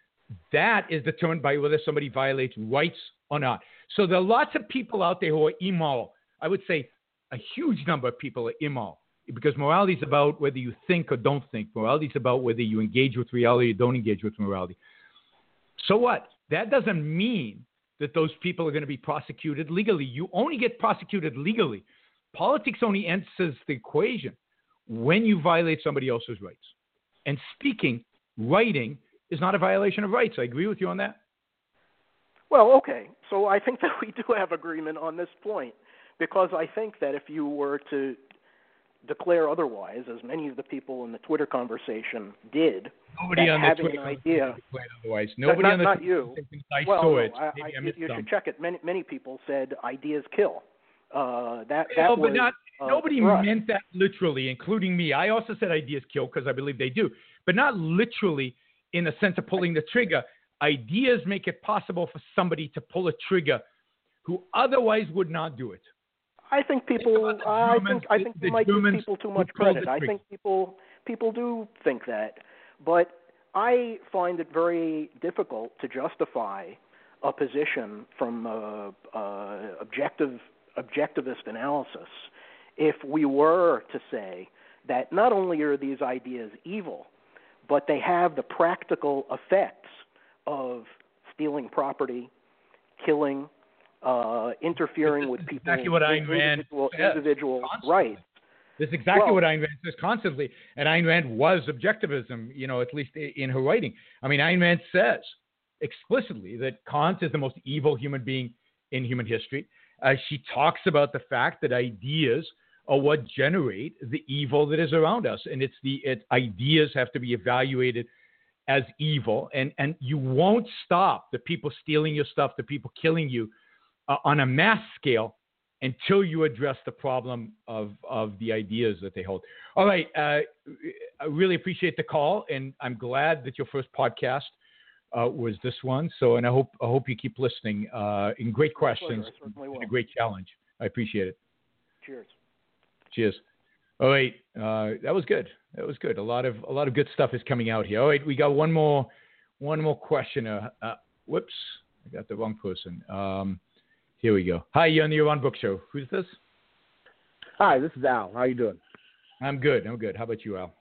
That is determined by whether somebody violates rights or not. So there are lots of people out there who are immoral. I would say a huge number of people are immoral because morality is about whether you think or don't think. Morality is about whether you engage with reality or don't engage with morality. So what? That doesn't mean that those people are going to be prosecuted legally. You only get prosecuted legally. Politics only answers the equation when you violate somebody else's rights. And speaking, writing is not a violation of rights. I agree with you on that. Well, okay. So I think that we do have agreement on this point, because I think that if you were to declare otherwise, as many of the people in the Twitter conversation did. Nobody on the having Twitter an idea, declared otherwise. Nobody not, on the not Twitter you. I well, saw no, it. I, Maybe I, I you, missed you some. should check it. Many many people said ideas kill. Uh, that No, that but was not, uh, nobody thrust. meant that literally, including me. I also said ideas kill because I believe they do, but not literally in the sense of pulling the trigger. Ideas make it possible for somebody to pull a trigger who otherwise would not do it. I think people. Think I Germans, think I think the, you might Germans give people too much pulled credit. the I think people people do think that, but I find it very difficult to justify a position from uh, uh, objective objectivist analysis if we were to say that not only are these ideas evil, but they have the practical effects of stealing property, killing, uh, interfering with people's exactly what Ayn Rand individual, says, individual constantly. rights. This is exactly well, what Ayn Rand says constantly. And Ayn Rand was objectivism, you know, at least in her writing. I mean, Ayn Rand says explicitly that Kant is the most evil human being in human history. Uh, she talks about the fact that ideas are what generate the evil that is around us. And it's the it, ideas have to be evaluated as evil. And, and you won't stop the people stealing your stuff, the people killing you uh, on a mass scale until you address the problem of, of the ideas that they hold. All right. Uh, I really appreciate the call, and I'm glad that your first podcast uh, was this one. So, and I hope, I hope you keep listening. Uh, and great questions. And a great challenge. I appreciate it. Cheers. Cheers. All right. Uh, that was good. That was good. A lot of, a lot of good stuff is coming out here. All right. We got one more, one more question. Uh, uh, whoops. I got the wrong person. Um, Here we go. Hi, you're on the You're On Book Show. Who's this? Hi, this is Al. How you doing? I'm good. I'm good. How about you, Al?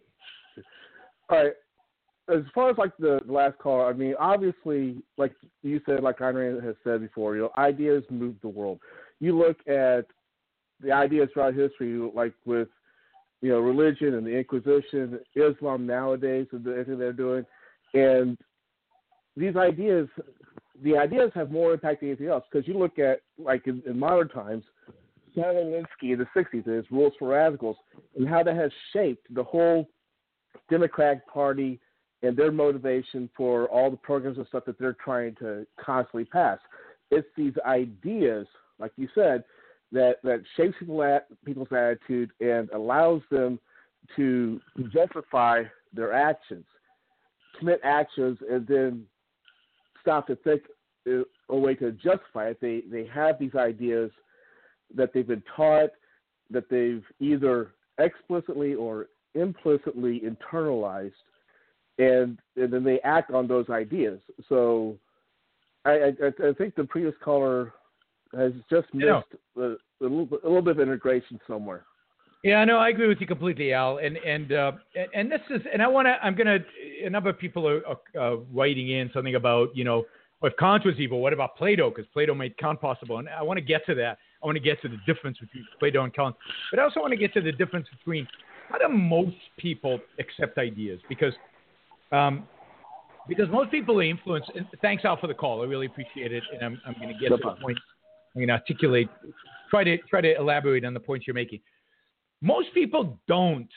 All right. As far as like the, the last call, I mean, obviously, like you said, like Ayn Rand has said before, you know, ideas move the world. You look at the ideas throughout history, like with, you know, religion and the Inquisition, Islam nowadays, and everything they're doing, and these ideas. The ideas have more impact than anything else because you look at, like in, in modern times, Samuel Alinsky in the sixties and his Rules for Radicals and how that has shaped the whole Democratic Party and their motivation for all the programs and stuff that they're trying to constantly pass. It's these ideas, like you said, that, that shapes people at, people's attitude and allows them to justify their actions, commit actions, and then stop to think a way to justify it. They they have these ideas that they've been taught, that they've either explicitly or implicitly internalized, and, and then they act on those ideas. So I, I, I think the previous caller has just missed a, a, little, a little bit of integration somewhere. Yeah, no, I agree with you completely, Al. And and uh, and this is, and I want to, I'm gonna, a number of people are uh, writing in something about, you know, if Kant was evil, what about Plato? Because Plato made Kant possible, and I want to get to that. I want to get to the difference between Plato and Kant, but I also want to get to the difference between how do most people accept ideas? Because um, because most people are influenced. And thanks, Al, for the call. I really appreciate it, and I'm I'm going to get no to problem. the point. I'm going to articulate, try to try to elaborate on the points you're making. Most people don't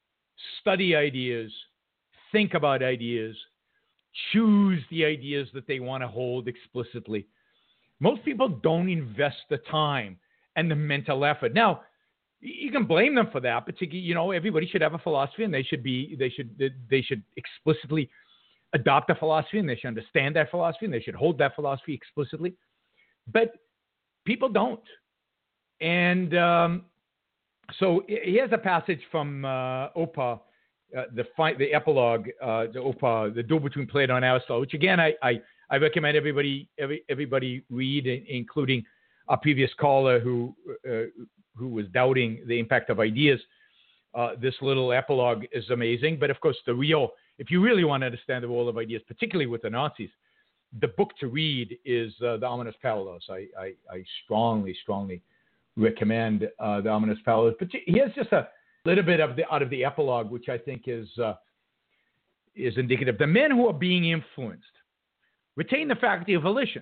study ideas, think about ideas, choose the ideas that they want to hold explicitly. Most people don't invest the time and the mental effort. Now, you can blame them for that, but you know, everybody should have a philosophy, and they should be they should they should explicitly adopt a philosophy, and they should understand that philosophy, and they should hold that philosophy explicitly. But people don't, and um, So here's a passage from uh, Opa, uh, the fi- the epilogue, uh, the Opa, the duel between Plato and Aristotle, which again I, I, I recommend everybody every, everybody read, including our previous caller who uh, who was doubting the impact of ideas. Uh, this little epilogue is amazing, but of course the real, if you really want to understand the role of ideas, particularly with the Nazis, the book to read is uh, The Ominous Parallels. I, I, I strongly, strongly recommend uh, The Ominous Parallels. But here's just a little bit of the out of the epilogue, which I think is uh, is indicative. The men who are being influenced retain the faculty of volition,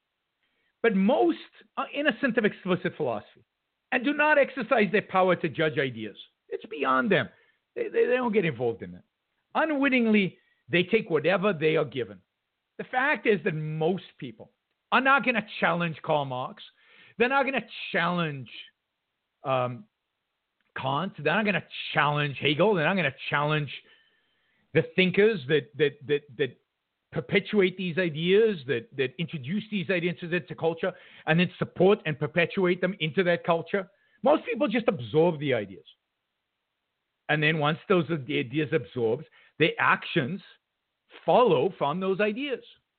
but most are innocent of explicit philosophy and do not exercise their power to judge ideas. It's beyond them. They, they, they don't get involved in that. Unwittingly, they take whatever they are given. The fact is that most people are not going to challenge Karl Marx. They're not going to challenge um, Kant. They're not going to challenge Hegel. They're not going to challenge the thinkers that that that that perpetuate these ideas, that that introduce these ideas into culture, and then support and perpetuate them into that culture. Most people just absorb the ideas. And then once those ideas absorbed, their actions follow from those ideas.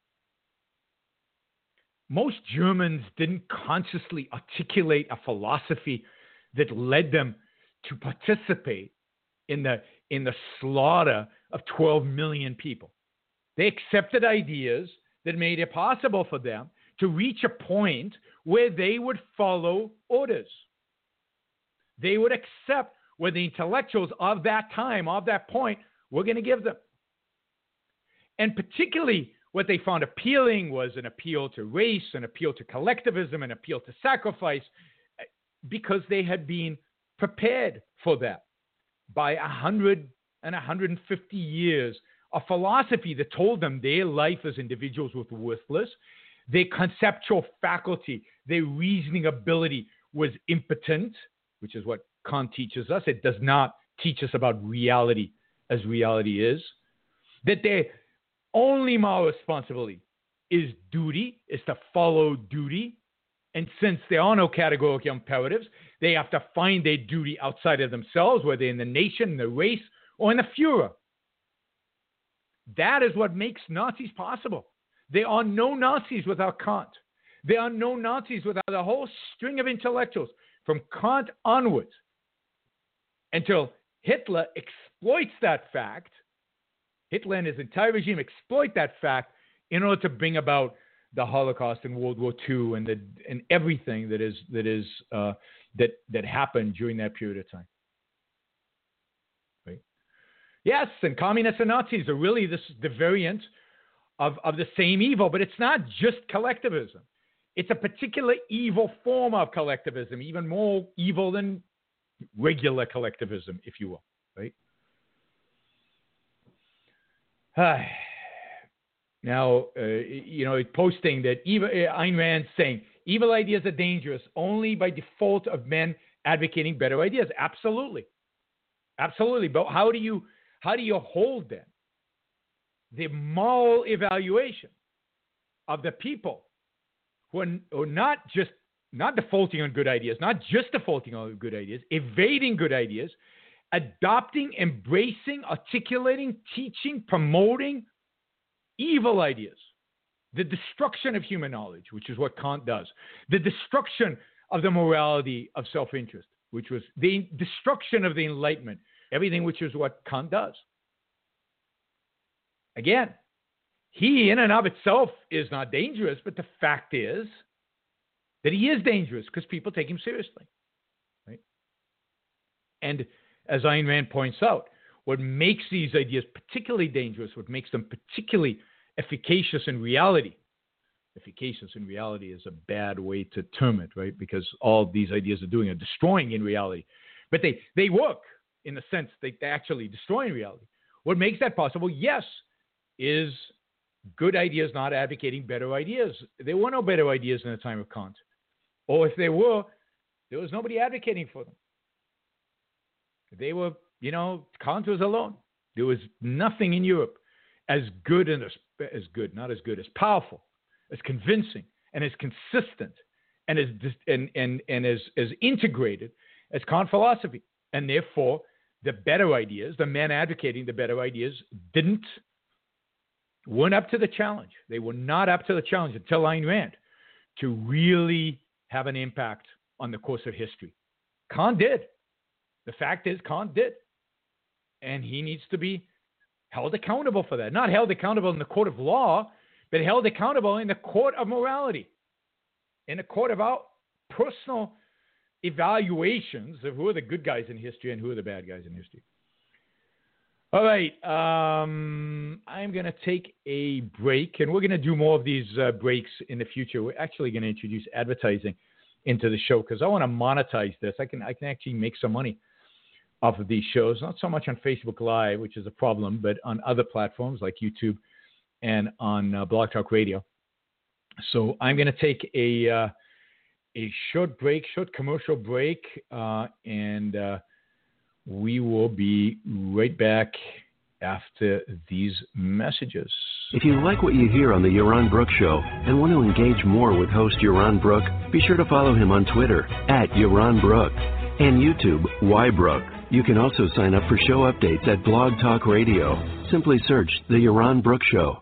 Most Germans didn't consciously articulate a philosophy that led them to participate in the in the slaughter of twelve million people. They accepted ideas that made it possible for them to reach a point where they would follow orders. They would accept what the intellectuals of that time, of that point, were going to give them. And particularly what they found appealing was an appeal to race, an appeal to collectivism, an appeal to sacrifice, because they had been prepared for that by a hundred and a hundred and fifty years of philosophy that told them their life as individuals was worthless, their conceptual faculty, their reasoning ability was impotent, which is what Kant teaches us. It does not teach us about reality as reality is. That their only moral responsibility is duty, is to follow duty. And since there are no categorical imperatives, they have to find their duty outside of themselves, whether in the nation, the race, or in the Führer. That is what makes Nazis possible. There are no Nazis without Kant. There are no Nazis without a whole string of intellectuals from Kant onwards, until Hitler exploits that fact. Hitler and his entire regime exploit that fact in order to bring about the Holocaust and World War Two and the and everything that is that is uh, that that happened during that period of time. Right? Yes, and communists and Nazis are really this the variant of of the same evil, but it's not just collectivism. It's a particular evil form of collectivism, even more evil than regular collectivism, if you will, right? Now, uh, you know, posting that evil, uh, Ayn Rand saying evil ideas are dangerous only by default of men advocating better ideas. Absolutely, absolutely. But how do you how do you hold then the moral evaluation of the people who are, who are not just not defaulting on good ideas, not just defaulting on good ideas, evading good ideas, adopting, embracing, articulating, teaching, promoting evil ideas, the destruction of human knowledge, which is what Kant does, the destruction of the morality of self-interest, which was the destruction of the Enlightenment, everything which is what Kant does. Again, he in and of itself is not dangerous, but the fact is that he is dangerous because people take him seriously. Right? And as Ayn Rand points out, what makes these ideas particularly dangerous, what makes them particularly efficacious in reality, efficacious in reality is a bad way to term it, right? Because all these ideas are doing are destroying in reality. But they, they work in the sense that they actually destroy in reality. What makes that possible, yes, is good ideas not advocating better ideas. There were no better ideas in the time of Kant. Or if there were, there was nobody advocating for them. They were, you know, Kant was alone. There was nothing in Europe as good and as, as good, not as good, as powerful, as convincing, and as consistent, and as and and and as as integrated as Kant philosophy. And therefore, the better ideas, the men advocating the better ideas, didn't weren't up to the challenge. They were not up to the challenge until Ayn Rand to really have an impact on the course of history. Kant did. The fact is, Kant did. And he needs to be held accountable for that. Not held accountable in the court of law, but held accountable in the court of morality, in the court of our personal evaluations of who are the good guys in history and who are the bad guys in history. All right. Um, I'm going to take a break, and we're going to do more of these uh, breaks in the future. We're actually going to introduce advertising into the show because I want to monetize this. I can I can actually make some money off of these shows, not so much on Facebook Live, which is a problem, but on other platforms like YouTube and on uh, Blog Talk Radio. So I'm going to take a uh, a short break, short commercial break, uh, and uh, we will be right back after these messages. If you like what you hear on the Yaron Brook Show and want to engage more with host Yaron Brook, be sure to follow him on Twitter at Yaron Brook and YouTube Y Brook. You can also sign up for show updates at Blog Talk Radio. Simply search The Yaron Brook Show.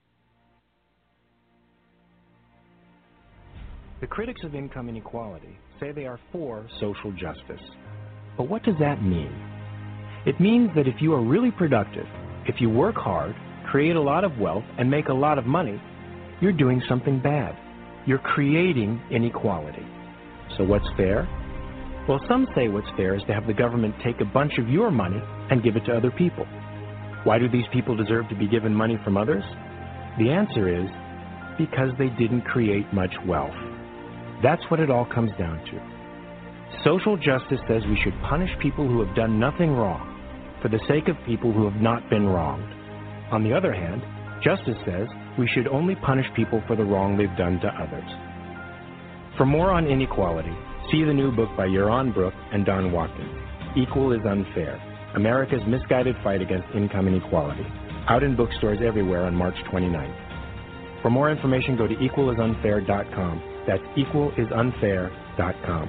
The critics of income inequality say they are for social justice. But what does that mean? It means that if you are really productive, if you work hard, create a lot of wealth, and make a lot of money, you're doing something bad. You're creating inequality. So what's fair? Well, some say what's fair is to have the government take a bunch of your money and give it to other people. Why do these people deserve to be given money from others? The answer is because they didn't create much wealth. That's what it all comes down to. Social justice says we should punish people who have done nothing wrong for the sake of people who have not been wronged. On the other hand, justice says we should only punish people for the wrong they've done to others. For more on inequality, see the new book by Yaron Brook and Don Watkins, Equal is Unfair, America's Misguided Fight Against Income Inequality, out in bookstores everywhere on March twenty-ninth. For more information, go to equal is unfair dot com. That's equal is unfair dot com.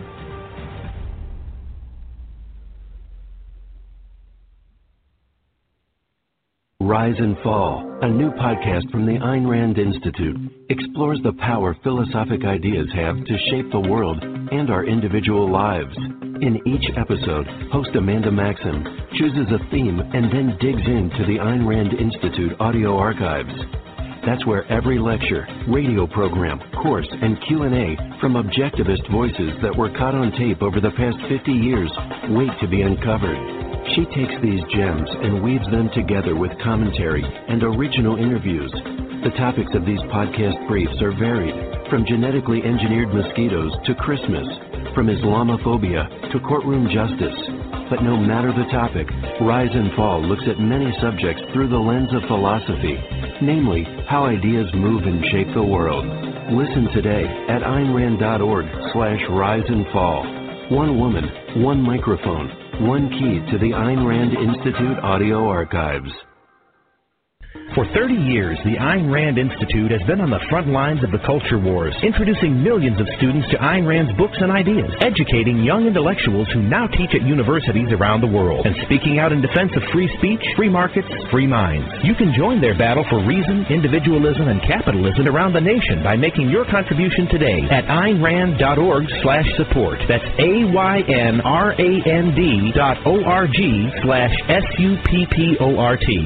Rise and Fall, a new podcast from the Ayn Rand Institute, explores the power philosophic ideas have to shape the world and our individual lives. In each episode, host Amanda Maxim chooses a theme and then digs into the Ayn Rand Institute audio archives. That's where every lecture, radio program, course, and Q and A from objectivist voices that were caught on tape over the past fifty years wait to be uncovered. She takes these gems and weaves them together with commentary and original interviews. The topics of these podcast briefs are varied, from genetically engineered mosquitoes to Christmas, from Islamophobia to courtroom justice. But no matter the topic, Rise and Fall looks at many subjects through the lens of philosophy, namely how ideas move and shape the world. Listen today at aynrand.org slash rise and fall. One woman, one microphone, one key to the Ayn Rand Institute audio archives. For thirty years, the Ayn Rand Institute has been on the front lines of the culture wars, introducing millions of students to Ayn Rand's books and ideas, educating young intellectuals who now teach at universities around the world, and speaking out in defense of free speech, free markets, free minds. You can join their battle for reason, individualism, and capitalism around the nation by making your contribution today at aynrand.org slash support. That's A-Y-N-R-A-N-D dot O-R-G slash S-U-P-P-O-R-T.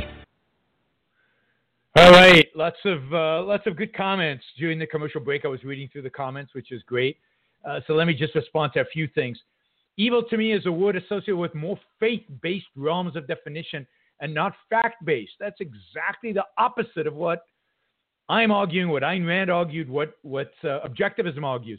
All right, lots of uh, lots of good comments during the commercial break. I was reading through the comments, which is great. Uh, so let me just respond to a few things. Evil to me is a word associated with more faith-based realms of definition and not fact-based. That's exactly the opposite of what I'm arguing, what Ayn Rand argued, what what uh, objectivism argues.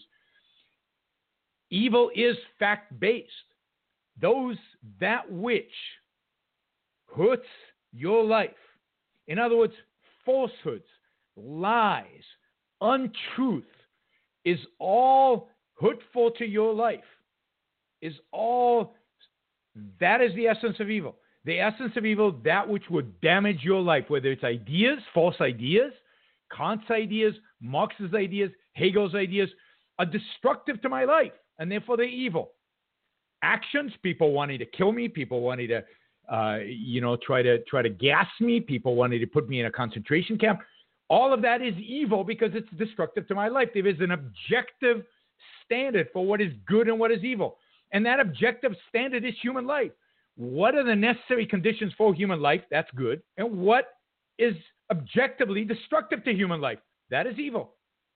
Evil is fact-based. Those that which hurts your life. In other words, falsehoods, lies, untruth is all hurtful to your life, is all, that is the essence of evil. The essence of evil, that which would damage your life, whether it's ideas, false ideas, Kant's ideas, Marx's ideas, Hegel's ideas, are destructive to my life, and therefore they're evil. Actions, people wanting to kill me, people wanting to Uh, you know, try to try to gas me, people wanting to put me in a concentration camp. All of that is evil because it's destructive to my life. There is an objective standard for what is good and what is evil. And that objective standard is human life. What are the necessary conditions for human life? That's good. And what is objectively destructive to human life? That is evil.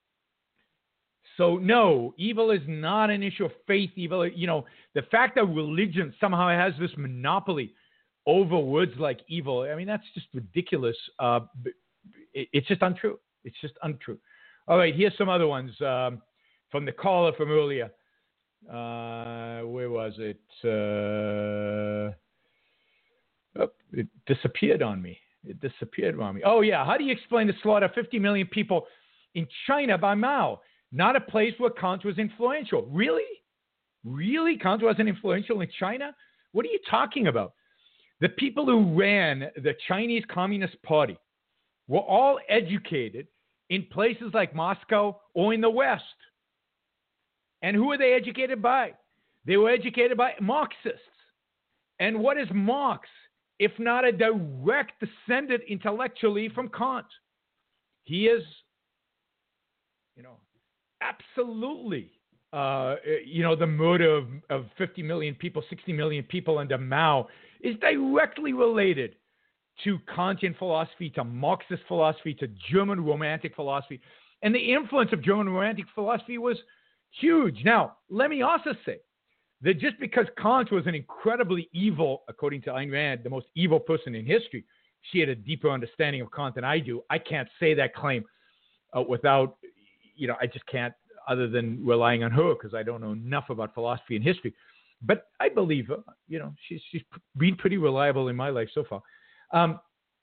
So no, evil is not an issue of faith. Evil, you know, the fact that religion somehow has this monopoly over words like evil, I mean, that's just ridiculous. Uh, it's just untrue. It's just untrue. All right, here's some other ones um, from the caller from earlier. Uh, where was it? Uh, oh, it disappeared on me. It disappeared on me. Oh, yeah. How do you explain the slaughter of fifty million people in China by Mao? Not a place where Kant was influential. Really? Really? Kant wasn't influential in China? What are you talking about? The people who ran the Chinese Communist Party were all educated in places like Moscow or in the West. And who were they educated by? They were educated by Marxists. And what is Marx, if not a direct descendant intellectually from Kant? He is, you know, absolutely, uh, you know, the murder of, of fifty million people, sixty million people under Mao is directly related to Kantian philosophy, to Marxist philosophy, to German Romantic philosophy. And the influence of German Romantic philosophy was huge. Now, let me also say that just because Kant was an incredibly evil, according to Ayn Rand, the most evil person in history, she had a deeper understanding of Kant than I do. I can't say that claim uh, without, you know, I just can't, other than relying on her, because I don't know enough about philosophy and history. But I believe her. You know, she's, she's been pretty reliable in my life so far. Um,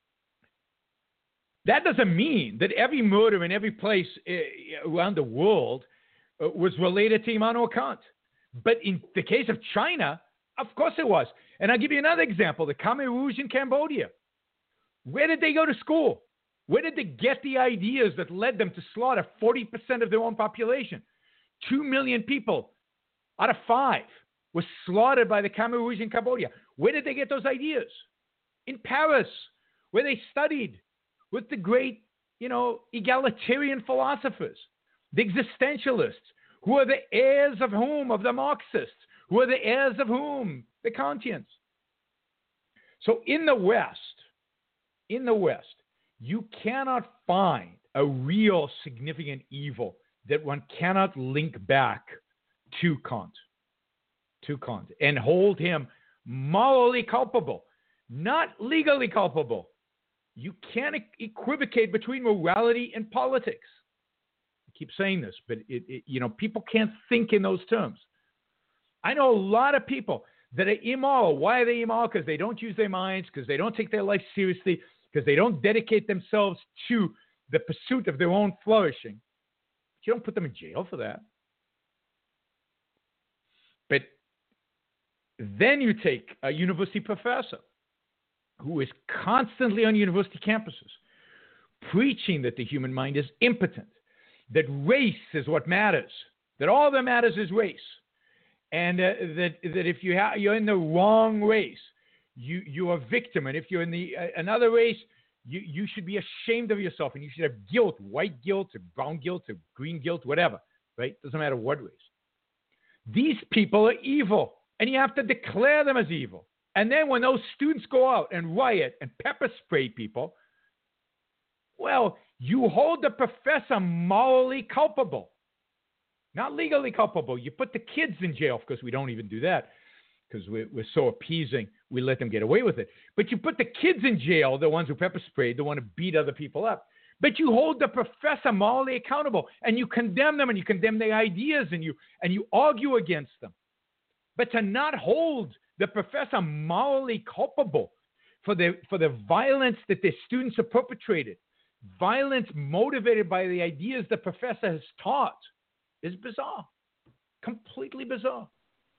that doesn't mean that every murder in every place uh, around the world uh, was related to Immanuel Kant. But in the case of China, of course it was. And I'll give you another example, the Khmer Rouge in Cambodia. Where did they go to school? Where did they get the ideas that led them to slaughter forty percent of their own population? Two million people out of five were slaughtered by the Khmer Rouge in Cambodia. Where did they get those ideas? In Paris, where they studied with the great, you know, egalitarian philosophers, the existentialists, who are the heirs of whom? Of the Marxists, who are the heirs of whom? The Kantians. So in the West, in the West, you cannot find a real significant evil that one cannot link back to Kant, to Kant, and hold him morally culpable, not legally culpable. You can't equivocate between morality and politics. I keep saying this, but it, it, you know, people can't think in those terms. I know a lot of people that are immoral. Why are they immoral? Because they don't use their minds, because they don't take their life seriously, because they don't dedicate themselves to the pursuit of their own flourishing. But you don't put them in jail for that. But then you take a university professor who is constantly on university campuses preaching that the human mind is impotent, that race is what matters, that all that matters is race, and uh, that that if you ha- you're in the wrong race, you you're a victim, and if you're in the uh, another race, you you should be ashamed of yourself, and you should have guilt, white guilt, or brown guilt, or green guilt, whatever, right? Doesn't matter what race. These people are evil, and you have to declare them as evil. And then when those students go out and riot and pepper spray people, well, you hold the professor morally culpable, not legally culpable. You put the kids in jail, because we don't even do that, because we're, we're so appeasing, we let them get away with it. But you put the kids in jail, the ones who pepper sprayed, the one who beat other people up. But you hold the professor morally accountable, and you condemn them, and you condemn their ideas, and you and you argue against them. But to not hold the professor morally culpable for the for the violence that their students have perpetrated, violence motivated by the ideas the professor has taught, is bizarre, completely bizarre.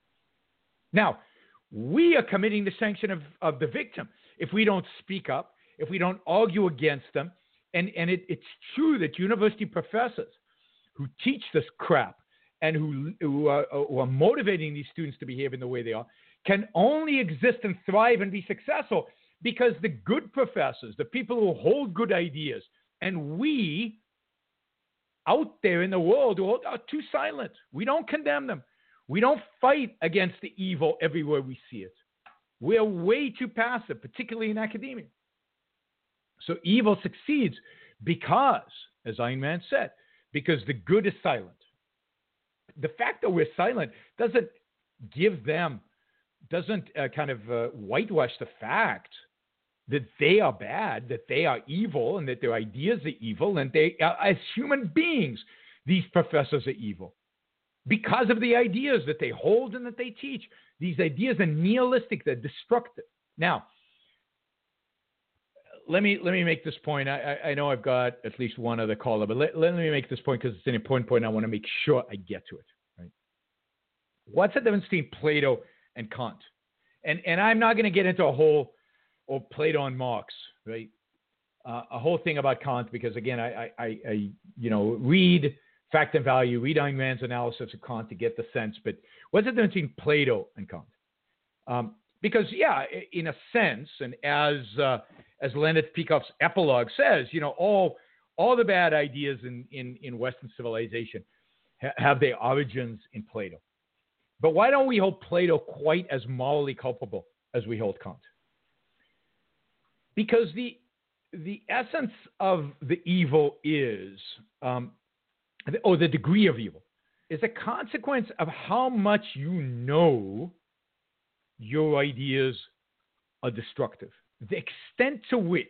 Now, we are committing the sanction of, of the victim if we don't speak up, if we don't argue against them. And, and it, it's true that university professors who teach this crap and who, who, are, who are motivating these students to behave in the way they are can only exist and thrive and be successful because the good professors, the people who hold good ideas, and we out there in the world are too silent. We don't condemn them. We don't fight against the evil everywhere we see it. We're way too passive, particularly in academia. So evil succeeds because, as Ayn Rand said, because the good is silent. The fact that we're silent doesn't give them, doesn't uh, kind of uh, whitewash the fact that they are bad, that they are evil, and that their ideas are evil, and they, uh, as human beings, these professors are evil. because of the ideas that they hold and that they teach. These ideas are nihilistic, they're destructive. Now, let me let me make this point. I, I know I've got at least one other caller, but let, let me make this point because it's an important point. I want to make sure I get to it. Right? What's the difference between Plato and Kant? And and I'm not going to get into a whole, or Plato and Marx, right? Uh, a whole thing about Kant because again, I, I, I you know read Fact and Value, read Ayn Rand's analysis of Kant to get the sense. But what's the difference between Plato and Kant? Um, because yeah, in a sense, and as uh, as Leonard Peikoff's epilogue says, you know, all all the bad ideas in in, in Western civilization ha- have their origins in Plato. But why don't we hold Plato quite as morally culpable as we hold Kant? Because the the essence of the evil is, um, or the degree of evil, is a consequence of how much you know your ideas are destructive. The extent to which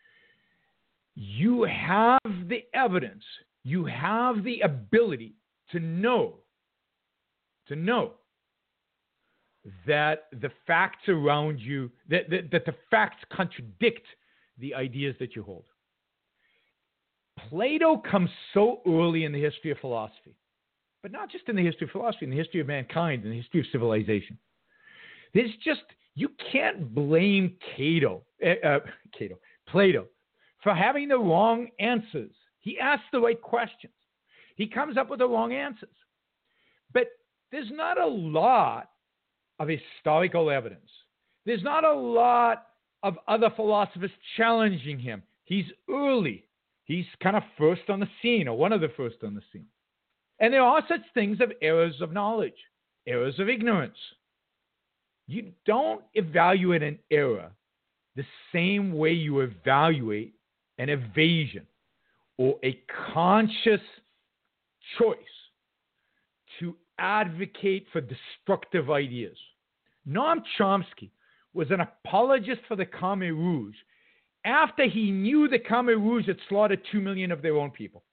you have the evidence, you have the ability to know, to know that the facts around you, that, that, that the facts contradict the ideas that you hold. Plato comes so early in the history of philosophy, but not just in the history of philosophy, in the history of mankind, in the history of civilization. There's just, you can't blame Cato, uh, Cato, Plato for having the wrong answers. He asks the right questions. He comes up with the wrong answers. But there's not a lot of historical evidence. There's not a lot of other philosophers challenging him. He's early. He's kind of first on the scene, or one of the first on the scene. And there are such things as errors of knowledge, errors of ignorance. You don't evaluate an error the same way you evaluate an evasion or a conscious choice to advocate for destructive ideas. Noam Chomsky was an apologist for the Khmer Rouge after he knew the Khmer Rouge had slaughtered two million of their own people.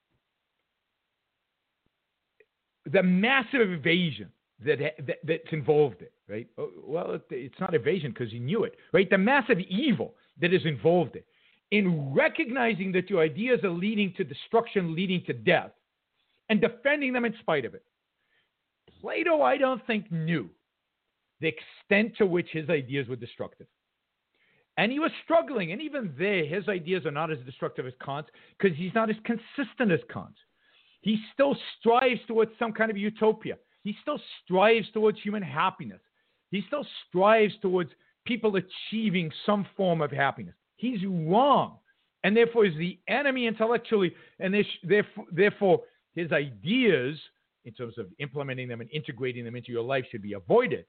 The massive evasion that, that that's involved it, right? Well, it, it's not evasion because he knew it, right? The massive evil that is involved it. In recognizing that your ideas are leading to destruction, leading to death, and defending them in spite of it. Plato, I don't think, knew the extent to which his ideas were destructive. And he was struggling. And even there, his ideas are not as destructive as Kant's because he's not as consistent as Kant. He still strives towards some kind of utopia. He still strives towards human happiness. He still strives towards people achieving some form of happiness. He's wrong. And therefore is the enemy intellectually. And therefore, therefore his ideas, in terms of implementing them and integrating them into your life, should be avoided.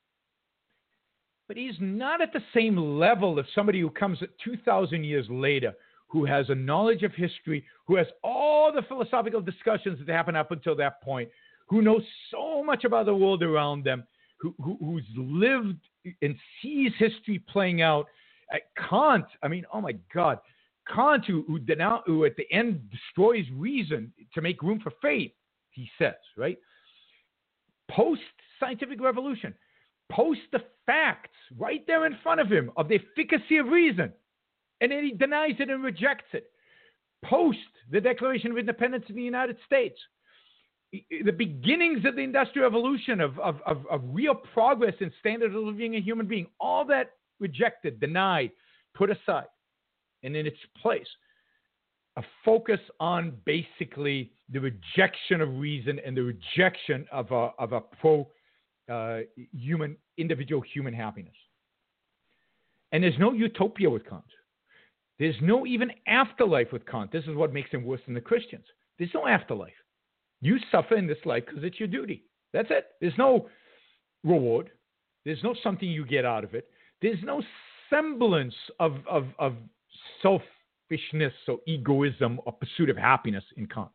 But he's not at the same level of somebody who comes two thousand years later, who has a knowledge of history, who has all the philosophical discussions that happened up until that point, who knows so much about the world around them, who, who, who's lived and sees history playing out. At Kant, I mean, oh my God, Kant, who, who, denounce, who at the end destroys reason to make room for faith, he says, right? Post-scientific revolution, post the facts right there in front of him of the efficacy of reason, and then he denies it and rejects it. Post the Declaration of Independence in the United States, the beginnings of the Industrial Revolution, of, of, of, of real progress in standard of living a human being, all that rejected, denied, put aside, and in its place, a focus on basically the rejection of reason and the rejection of a, of a pro uh, human, individual human happiness. And there's no utopia with Kant. There's no even afterlife with Kant. This is what makes him worse than the Christians. There's no afterlife. You suffer in this life because it's your duty. That's it. There's no reward. There's no something you get out of it. There's no semblance of, of, of selfishness or egoism or pursuit of happiness in Kant.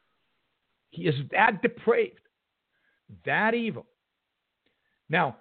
He is that depraved, that evil. Now,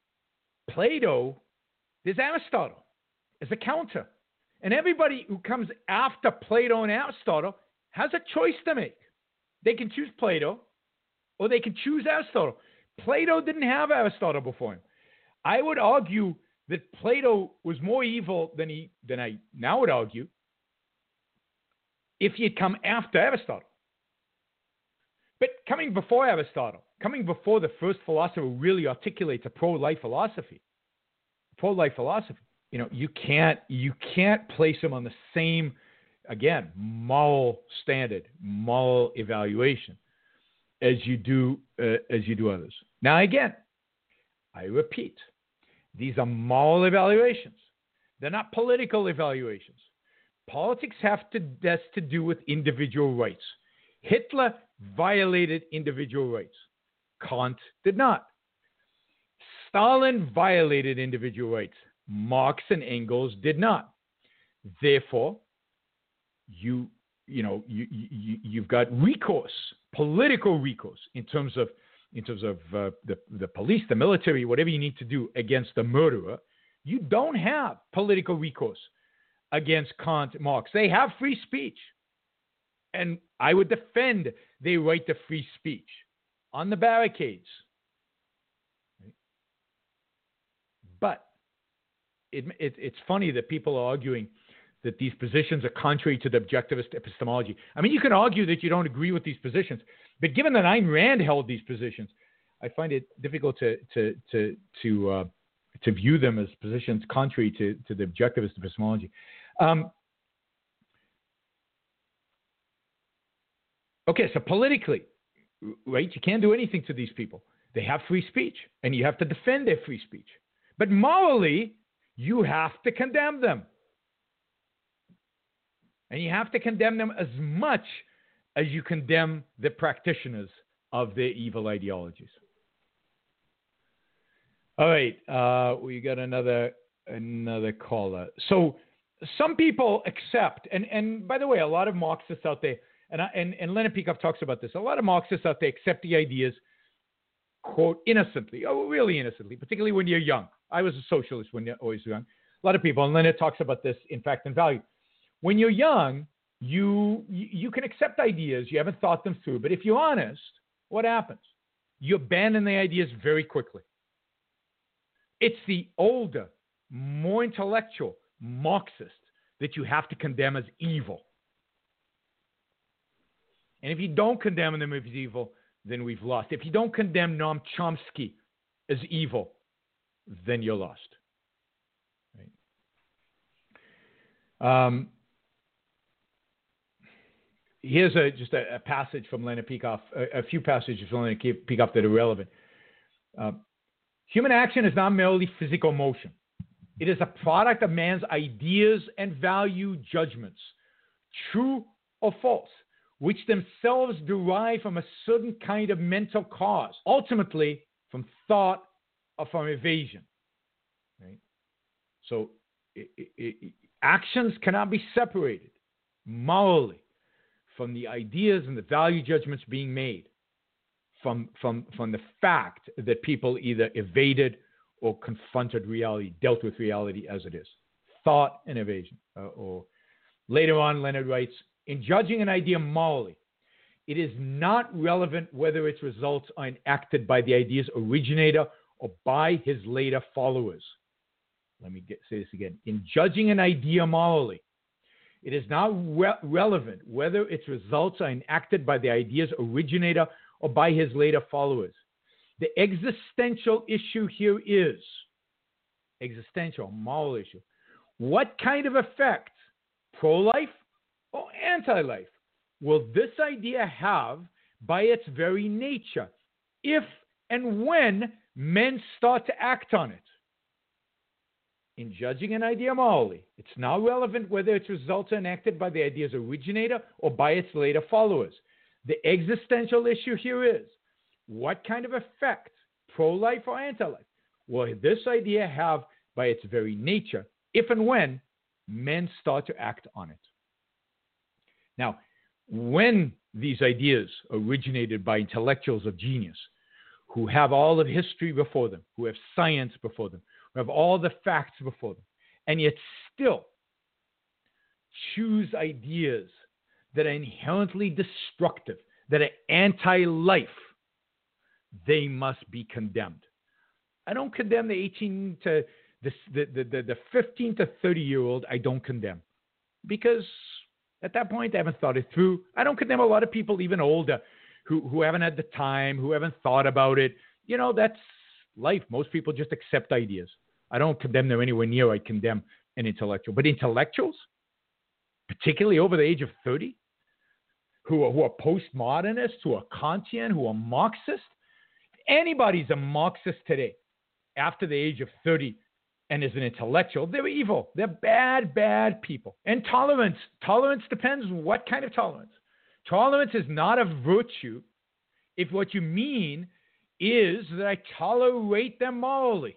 Plato, there's Aristotle as a counter. And everybody who comes after Plato and Aristotle has a choice to make. They can choose Plato or they could choose Aristotle. Plato didn't have Aristotle before him. I would argue that Plato was more evil than he than I now would argue if he had come after Aristotle. But coming before Aristotle, coming before the first philosopher who really articulates a pro-life philosophy, pro-life philosophy, you know, you can't you can't place him on the same, again, moral standard, moral evaluation as you do uh, as you do others. Now, again, I repeat, these are moral evaluations. They're not political evaluations. Politics have to that's to do with individual rights. Hitler violated individual rights. Kant did not. Stalin violated individual rights. Marx and Engels did not. Therefore, you you know you, you you've got recourse, political recourse in terms of in terms of uh, the the police, the military, whatever you need to do against the murderer. You don't have political recourse against Kant, Marx. They have free speech, and I would defend their right to free speech on the barricades. But it, it, it's funny that people are arguing that these positions are contrary to the objectivist epistemology. I mean, you can argue that you don't agree with these positions, but given that Ayn Rand held these positions, I find it difficult to to to to uh, to view them as positions contrary to, to the objectivist epistemology. Um, okay, so politically, right, you can't do anything to these people. They have free speech, and you have to defend their free speech. But morally, you have to condemn them. And you have to condemn them as much as you condemn the practitioners of their evil ideologies. All right, uh, we got another another caller. So some people accept, and, and by the way, a lot of Marxists out there, and, I, and, and Leonard Peikoff talks about this, a lot of Marxists out there accept the ideas, quote, innocently, oh, really innocently, particularly when you're young. I was a socialist when I was young. A lot of people, and Leonard talks about this in Fact and Value. When you're young, you, you can accept ideas. You haven't thought them through. But if you're honest, what happens? You abandon the ideas very quickly. It's the older, more intellectual Marxists that you have to condemn as evil. And if you don't condemn them as evil, then we've lost. If you don't condemn Noam Chomsky as evil, then you're lost. Right? Um, here's a, just a, a passage from Leonard Peikoff, a, a few passages from Leonard Peikoff that are relevant. Uh, Human action is not merely physical motion. It is a product of man's ideas and value judgments, true or false, which themselves derive from a certain kind of mental cause, ultimately from thought or from evasion. Right? So it, it, it, actions cannot be separated morally from the ideas and the value judgments being made. From, from, from the fact that people either evaded or confronted reality, dealt with reality as it is. Thought and evasion. Uh, or later on, Leonard writes, in judging an idea morally, it is not relevant whether its results are enacted by the idea's originator or by his later followers. Let me get, say this again. In judging an idea morally, it is not re- relevant whether its results are enacted by the idea's originator or by his later followers. The existential issue here is, existential, moral issue, what kind of effect, pro-life or anti-life, will this idea have by its very nature if and when men start to act on it? In judging an idea morally, it's not relevant whether its results are enacted by the idea's originator or by its later followers. The existential issue here is, what kind of effect, pro-life or anti-life, will this idea have by its very nature if and when men start to act on it? Now, when these ideas originated by intellectuals of genius, who have all of history before them, who have science before them, who have all the facts before them, and yet still choose ideas that are inherently destructive, that are anti-life, they must be condemned. I don't condemn the eighteen to the the the, the fifteen to thirty year old. I don't condemn, because at that point they haven't thought it through. I don't condemn a lot of people even older who who haven't had the time, who haven't thought about it. You know, that's life. Most people just accept ideas. I don't condemn them anywhere near I condemn an intellectual. But intellectuals, particularly over the age of thirty, who are, who are postmodernists, who are Kantian, who are Marxist, anybody's a Marxist today after the age of thirty and is an intellectual, they're evil. They're bad, bad people. And tolerance. Tolerance depends what kind of tolerance. Tolerance is not a virtue if what you mean is that I tolerate them morally.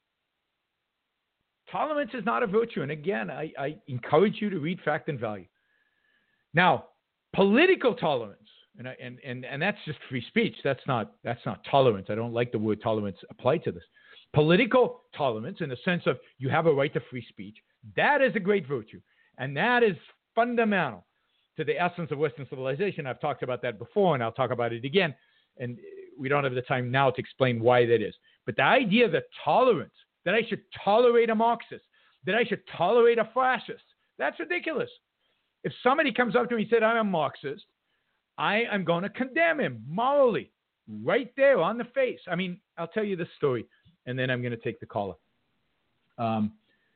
Tolerance is not a virtue. And again, I, I encourage you to read Fact and Value. Now, political tolerance, and, I, and, and, and that's just free speech. That's not, that's not tolerance. I don't like the word tolerance applied to this. Political tolerance, in the sense of you have a right to free speech, that is a great virtue. And that is fundamental to the essence of Western civilization. I've talked about that before, and I'll talk about it again. And we don't have the time now to explain why that is. But the idea that tolerance, that I should tolerate a Marxist, that I should tolerate a fascist, that's ridiculous. If somebody comes up to me and said, I'm a Marxist, I am going to condemn him morally, right there on the face. I mean, I'll tell you this story, and then I'm going to take the caller. Um,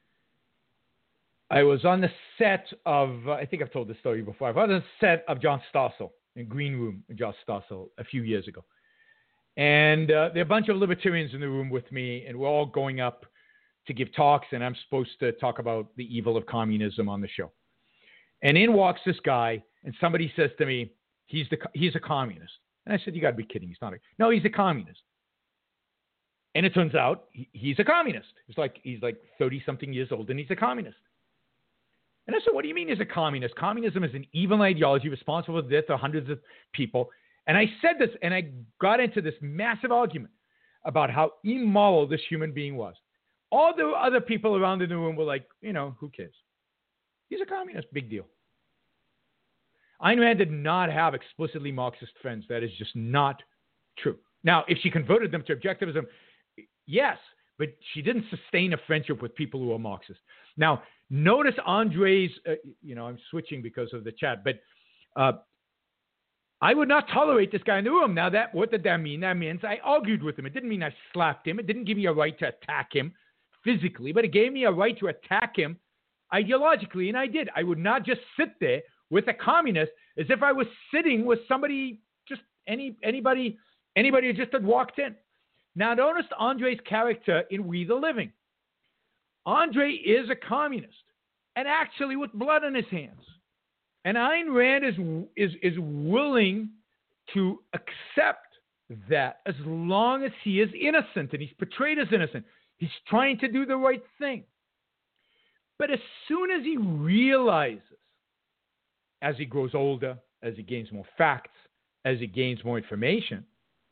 I was on the set of, uh, I think I've told this story before, I was on the set of John Stossel, in Green Room, John Stossel, a few years ago. And uh, there are a bunch of libertarians in the room with me, and we're all going up to give talks, and I'm supposed to talk about the evil of communism on the show. And in walks this guy, and somebody says to me, he's the he's a communist. And I said, you got to be kidding. He's not a, no, he's a communist. And it turns out he, he's a communist. He's like, he's like thirty-something years old, and he's a communist. And I said, what do you mean he's a communist? Communism is an evil ideology responsible for the death of hundreds of people. And I said this, and I got into this massive argument about how immoral this human being was. All the other people around in the room were like, you know, who cares? He's a communist, big deal. Ayn Rand did not have explicitly Marxist friends. That is just not true. Now, if she converted them to objectivism, yes, but she didn't sustain a friendship with people who are Marxist. Now, notice Andre's, uh, you know, I'm switching because of the chat, but uh, I would not tolerate this guy in the room. Now, that what did that mean? That means I argued with him. It didn't mean I slapped him. It didn't give me a right to attack him physically, but it gave me a right to attack him ideologically, and I did. I would not just sit there with a communist as if I was sitting with somebody, just any anybody, anybody who just had walked in. Now, notice Andre's character in We the Living. Andre is a communist, and actually with blood in his hands. And Ayn Rand is, is, is willing to accept that as long as he is innocent, and he's portrayed as innocent. He's trying to do the right thing. But as soon as he realizes, as he grows older, as he gains more facts, as he gains more information,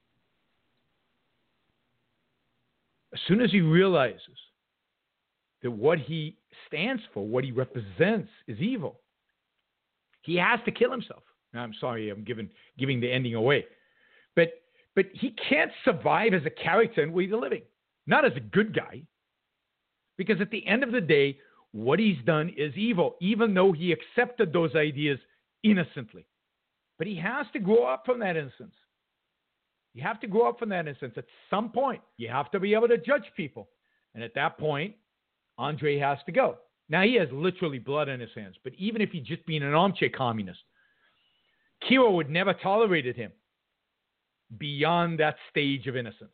as soon as he realizes that what he stands for, what he represents, is evil, he has to kill himself. Now, I'm sorry, I'm giving giving the ending away. But but he can't survive as a character in We the Living. Not as a good guy. Because at the end of the day, what he's done is evil, even though he accepted those ideas innocently. But he has to grow up from that innocence. You have to grow up from that innocence. At some point, you have to be able to judge people. And at that point, Andre has to go. Now, he has literally blood in his hands. But even if he'd just been an armchair communist, Kira would never tolerated him beyond that stage of innocence.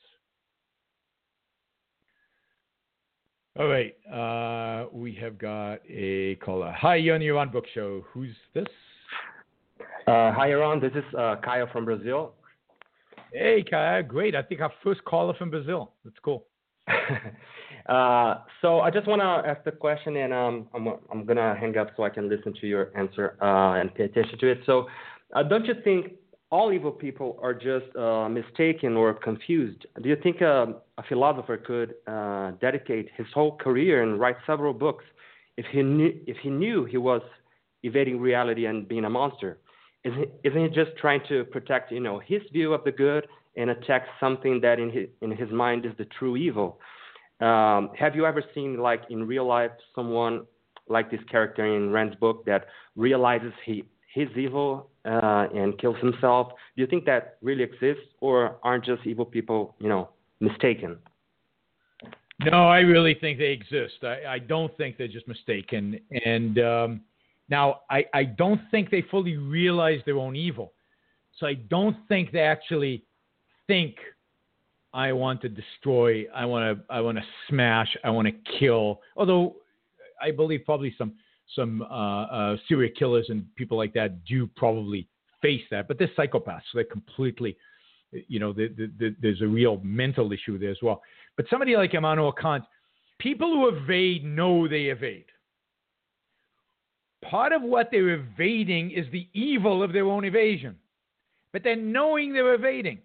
All right. Uh, we have got a caller. Hi, you're on your own book show. Who's this? Uh, hi, Aaron. This is uh, Kyle from Brazil. Hey, Kyle. Great. I think our first caller from Brazil. That's cool. uh, so I just want to ask the question, and um, I'm, I'm going to hang up so I can listen to your answer uh, and pay attention to it. So uh, don't you think all evil people are just uh, mistaken or confused? Do you think uh, a philosopher could uh, dedicate his whole career and write several books if he knew, if he knew he was evading reality and being a monster? Isn't he, isn't he just trying to protect, you know, his view of the good and attacks something that in his, in his mind is the true evil. Um, have you ever seen, like in real life, someone like this character in Rand's book that realizes he he's evil uh, and kills himself? Do you think that really exists, or aren't just evil people, you know, mistaken? No, I really think they exist. I, I don't think they're just mistaken. And um, now, I, I don't think they fully realize their own evil. So I don't think they actually think, I want to destroy, I want to I want to smash, I want to kill. Although I believe probably some some uh, uh, serial killers and people like that do probably face that. But they're psychopaths. So they're completely, you know, the, the, the, there's a real mental issue there as well. But somebody like Immanuel Kant, people who evade know they evade. Part of what they're evading is the evil of their own evasion. But they're knowing they're evading.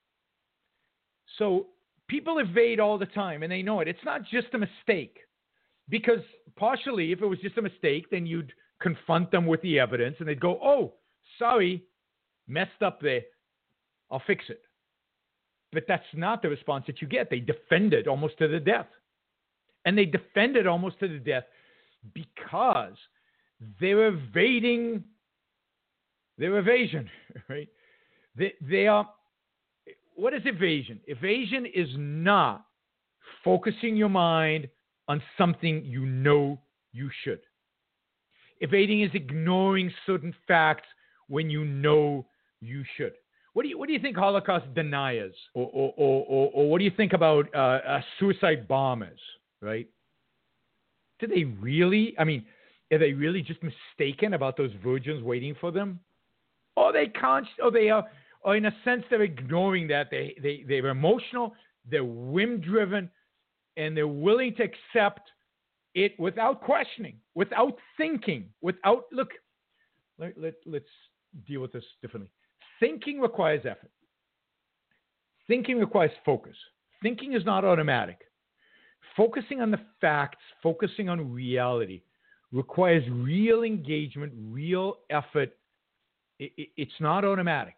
So people evade all the time, and they know it. It's not just a mistake. Because partially, if it was just a mistake, then you'd confront them with the evidence, and they'd go, oh, sorry, messed up there. I'll fix it. But that's not the response that you get. They defend it almost to the death. And they defend it almost to the death because they're evading their evasion, right? They, they are, what is evasion? Evasion is not focusing your mind on something you know you should. Evading is ignoring certain facts when you know you should. What do you what do you think Holocaust deniers, or or or, or, or what do you think about uh, uh, suicide bombers? Right? Do they really? I mean, are they really just mistaken about those virgins waiting for them? Or they can't? Or they are? Or in a sense, they're ignoring that. They they they're emotional. They're whim driven, and they're willing to accept it without questioning, without thinking, without look. Let, let let's deal with this differently. Thinking requires effort. Thinking requires focus. Thinking is not automatic. Focusing on the facts, focusing on reality, requires real engagement, real effort. It, it, it's not automatic.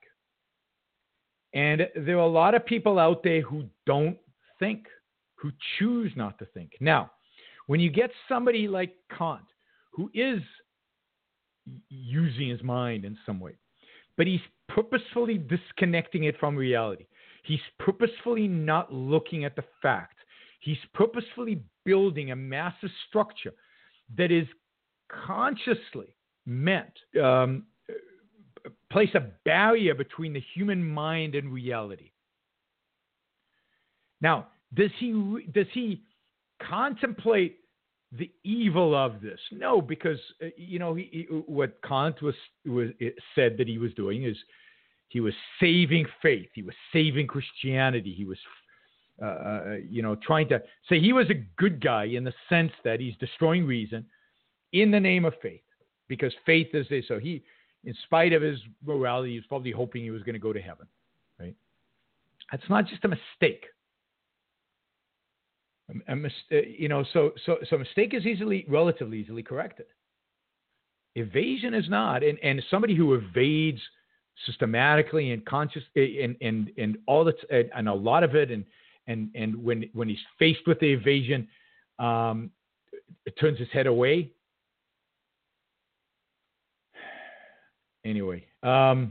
And there are a lot of people out there who don't think, who choose not to think. Now, when you get somebody like Kant, who is using his mind in some way, but he's purposefully disconnecting it from reality. He's purposefully not looking at the facts. He's purposefully building a massive structure that is consciously meant um, place a barrier between the human mind and reality. Now, does he does he contemplate the evil of this? No, because uh, you know he, he, what Kant was was said that he was doing is he was saving faith. He was saving Christianity. He was, uh, uh, you know, trying to say he was a good guy in the sense that he's destroying reason in the name of faith, because faith is this. So he, in spite of his morality, he was probably hoping he was going to go to heaven. Right? That's not just a mistake. A, a mis- uh, you know, so so so a mistake is easily, relatively easily corrected. Evasion is not, and, and somebody who evades systematically and conscious and and and all that and, and a lot of it, and and and when when he's faced with the evasion, um, it turns his head away. Anyway, um,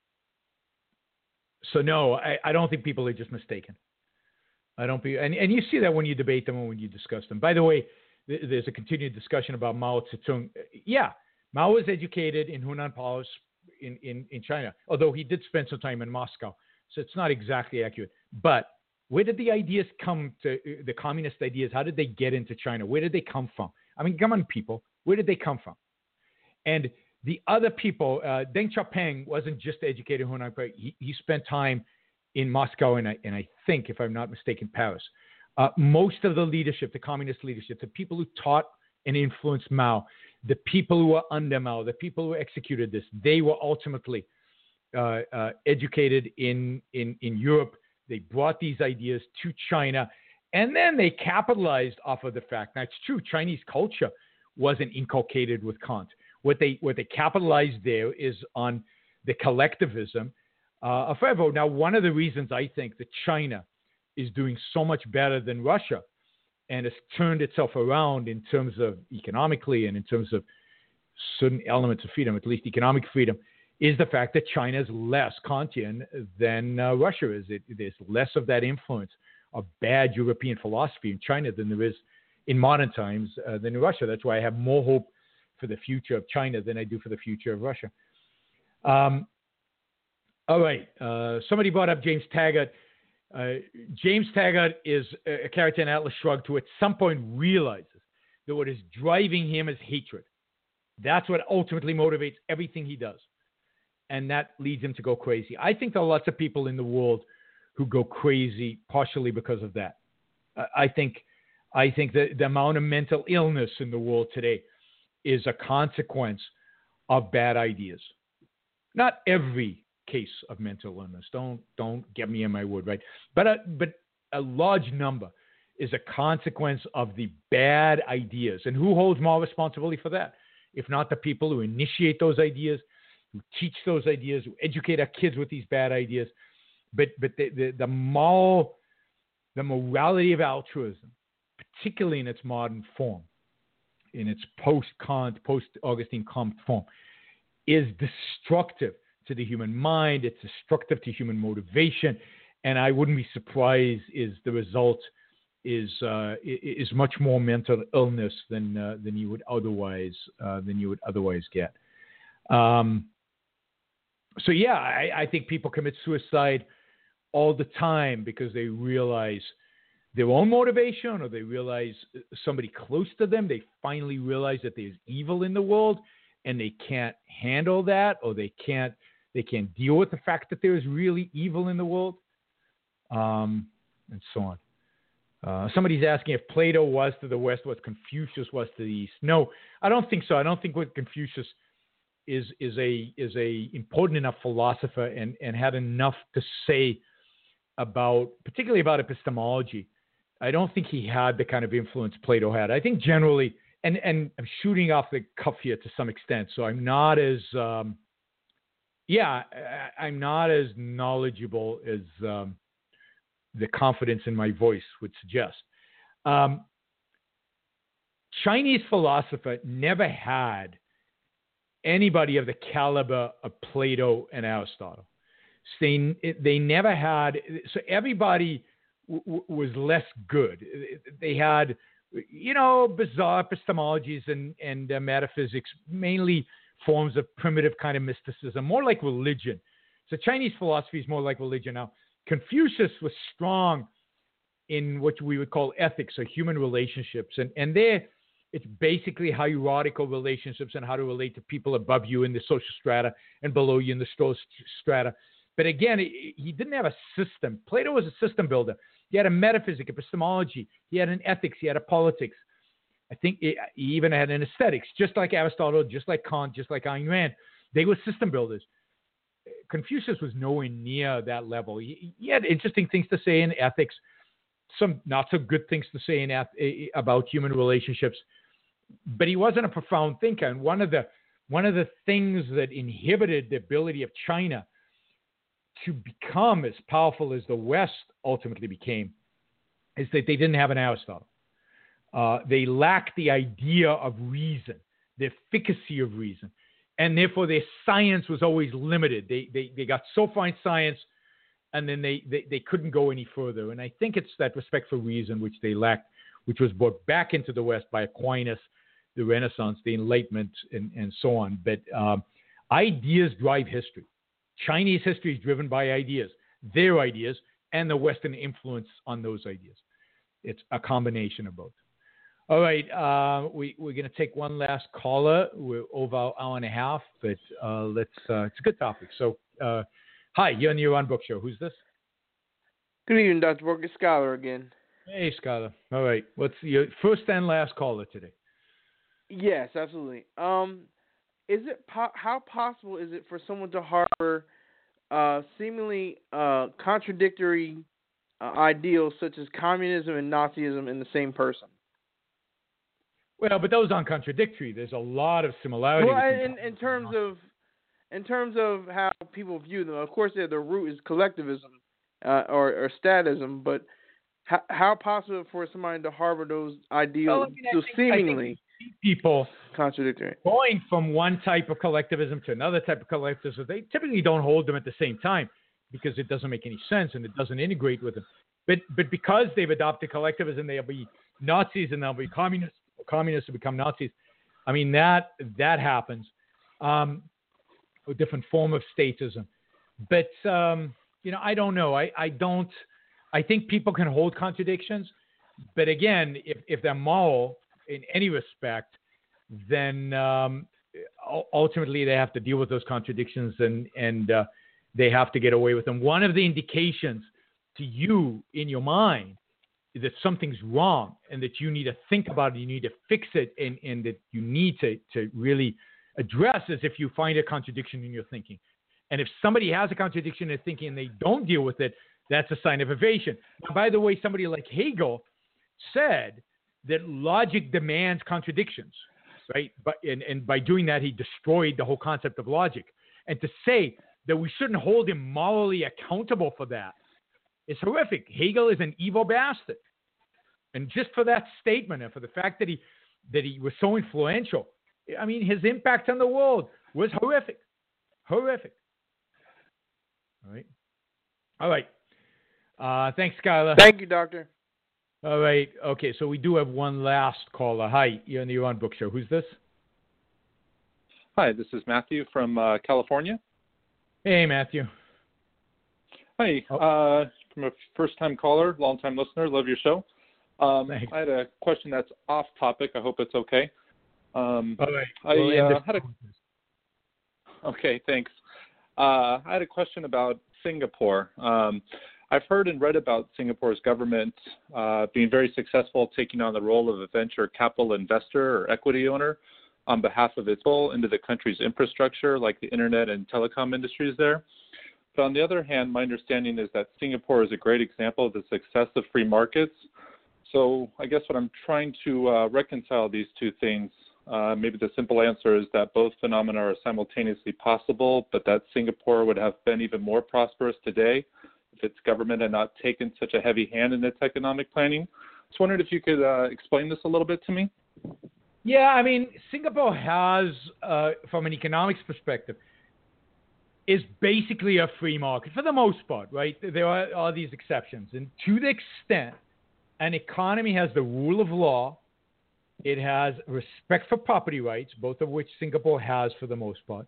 so no, I, I don't think people are just mistaken. I don't be, and, and you see that when you debate them and when you discuss them. By the way, th- there's a continued discussion about Mao Zedong. Yeah, Mao was educated in Hunan Palace in, in, in China, although he did spend some time in Moscow. So it's not exactly accurate. But where did the ideas come to, uh, the communist ideas? How did they get into China? Where did they come from? I mean, come on, people. Where did they come from? And the other people, uh, Deng Xiaoping wasn't just educated in Hunan Palace. He, he spent time in Moscow, and I, and I think, if I'm not mistaken, Paris. Uh, most of the leadership, the communist leadership, the people who taught and influenced Mao, the people who were under Mao, the people who executed this, they were ultimately uh, uh, educated in, in, in Europe. They brought these ideas to China, and then they capitalized off of the fact. Now, it's true, Chinese culture wasn't inculcated with Kant. What they, what they capitalized there is on the collectivism uh, forever. Now, one of the reasons I think that China is doing so much better than Russia and has turned itself around in terms of economically and in terms of certain elements of freedom, at least economic freedom, is the fact that China is less Kantian than uh, Russia is. It, there's less of that influence of bad European philosophy in China than there is in modern times uh, than in Russia. That's why I have more hope for the future of China than I do for the future of Russia. Um, all right. Uh, somebody brought up James Taggart. Uh, James Taggart is a character in Atlas Shrugged who at some point realizes that what is driving him is hatred. That's what ultimately motivates everything he does. And that leads him to go crazy. I think there are lots of people in the world who go crazy partially because of that. Uh, I think I think that the amount of mental illness in the world today is a consequence of bad ideas. Not every case of mental illness. Don't don't get me in my word, right? But a, but a large number is a consequence of the bad ideas. And who holds more responsibility for that? If not the people who initiate those ideas, who teach those ideas, who educate our kids with these bad ideas. But but the the, the moral, the morality of altruism, particularly in its modern form, in its post-Kant, post-Augustine Comte form, is destructive to the human mind. It's destructive to human motivation, and I wouldn't be surprised is the result is uh, is much more mental illness than uh, than you would otherwise uh, than you would otherwise get. Um, so yeah, I, I think people commit suicide all the time because they realize their own motivation, or they realize somebody close to them, they finally realize that there's evil in the world and they can't handle that, or they can't they can't deal with the fact that there's really evil in the world, um, and so on. Uh, somebody's asking if Plato was to the West what Confucius was to the East. No, I don't think so. I don't think what Confucius is is a is a important enough philosopher and, and had enough to say about, particularly about epistemology. I don't think he had the kind of influence Plato had. I think generally, and, and I'm shooting off the cuff here to some extent, so I'm not as, um, yeah, I'm not as knowledgeable as um, the confidence in my voice would suggest. Um, Chinese philosopher never had anybody of the caliber of Plato and Aristotle. So they, they never had, so everybody w- was less good. They had, you know, bizarre epistemologies and, and uh, metaphysics, mainly forms of primitive kind of mysticism, more like religion. So Chinese philosophy is more like religion. Now, Confucius was strong in what we would call ethics, or human relationships. And, and there, it's basically hierarchical relationships and how to relate to people above you in the social strata and below you in the social strata. But again, he didn't have a system. Plato was a system builder. He had a metaphysic, epistemology. He had an ethics. He had a politics. I think he even had an aesthetics, just like Aristotle, just like Kant, just like Ayn Rand. They were system builders. Confucius was nowhere near that level. He, he had interesting things to say in ethics, some not so good things to say in about human relationships, but he wasn't a profound thinker. And one of the one of the things that inhibited the ability of China to become as powerful as the West ultimately became is that they didn't have an Aristotle. Uh, they lacked the idea of reason, the efficacy of reason, and therefore their science was always limited. They they, they got so far in science, and then they, they, they couldn't go any further. And I think it's that respect for reason which they lacked, which was brought back into the West by Aquinas, the Renaissance, the Enlightenment, and, and so on. But um, ideas drive history. Chinese history is driven by ideas, their ideas, and the Western influence on those ideas. It's a combination of both. All right, uh, we, we're going to take one last caller. We're over an hour and a half, but uh, let's. Uh, it's a good topic. So, uh, hi, you're on your own book show. Who's this? Good evening, Doctor Bork. It's Scholar again. Hey, Scholar. All right, what's your first and last caller today? Yes, absolutely. Um, is it po- how possible is it for someone to harbor uh, seemingly uh, contradictory uh, ideals such as communism and Nazism in the same person? Well, but those aren't contradictory. There's a lot of similarity. Well, in, in terms of in terms of how people view them. Of course, the root is collectivism uh, or, or statism, but how, how possible for somebody to harbor those ideals well, I mean, so I think, seemingly I think people contradictory? Going from one type of collectivism to another type of collectivism, they typically don't hold them at the same time because it doesn't make any sense and it doesn't integrate with them. But but because they've adopted collectivism, they'll be Nazis and they'll be communists. Communists will become Nazis. I mean, that that happens. Um, a different form of statism. But, um, you know, I don't know. I, I don't – I think people can hold contradictions. But, again, if, if they're moral in any respect, then um, ultimately they have to deal with those contradictions and, and uh, they have to get away with them. One of the indications to you in your mind that something's wrong and that you need to think about it, you need to fix it, and, and that you need to, to really address is if you find a contradiction in your thinking. And if somebody has a contradiction in their thinking and they don't deal with it, that's a sign of evasion. Now, by the way, somebody like Hegel said that logic demands contradictions, right? But, and, and by doing that, he destroyed the whole concept of logic. And to say that we shouldn't hold him morally accountable for that is horrific. Hegel is an evil bastard. And just for that statement and for the fact that he that he was so influential, I mean, his impact on the world was horrific. Horrific. All right. All right. Uh, thanks, Skylar. Thank you, Doctor. All right. Okay, so we do have one last caller. Hi, you're on the Your Own Book Show. Who's this? Hi, this is Matthew from uh, California. Hey, Matthew. Hi. Oh. Uh, from a first-time caller, long-time listener. Love your show. Um, Thanks. I had a question that's off topic. I hope it's okay. Um, All right. I We'll uh, had a. Okay, thanks. Uh, I had a question about Singapore. Um, I've heard and read about Singapore's government uh, being very successful taking on the role of a venture capital investor or equity owner on behalf of its people into the country's infrastructure, like the internet and telecom industries there. But on the other hand, my understanding is that Singapore is a great example of the success of free markets. So I guess what I'm trying to uh, reconcile these two things. Uh, maybe the simple answer is that both phenomena are simultaneously possible, but that Singapore would have been even more prosperous today if its government had not taken such a heavy hand in its economic planning. I was wondering if you could uh, explain this a little bit to me. Yeah, I mean, Singapore has, uh, from an economics perspective, is basically a free market for the most part, right? There are, are these exceptions. And to the extent an economy has the rule of law, it has respect for property rights, both of which Singapore has for the most part,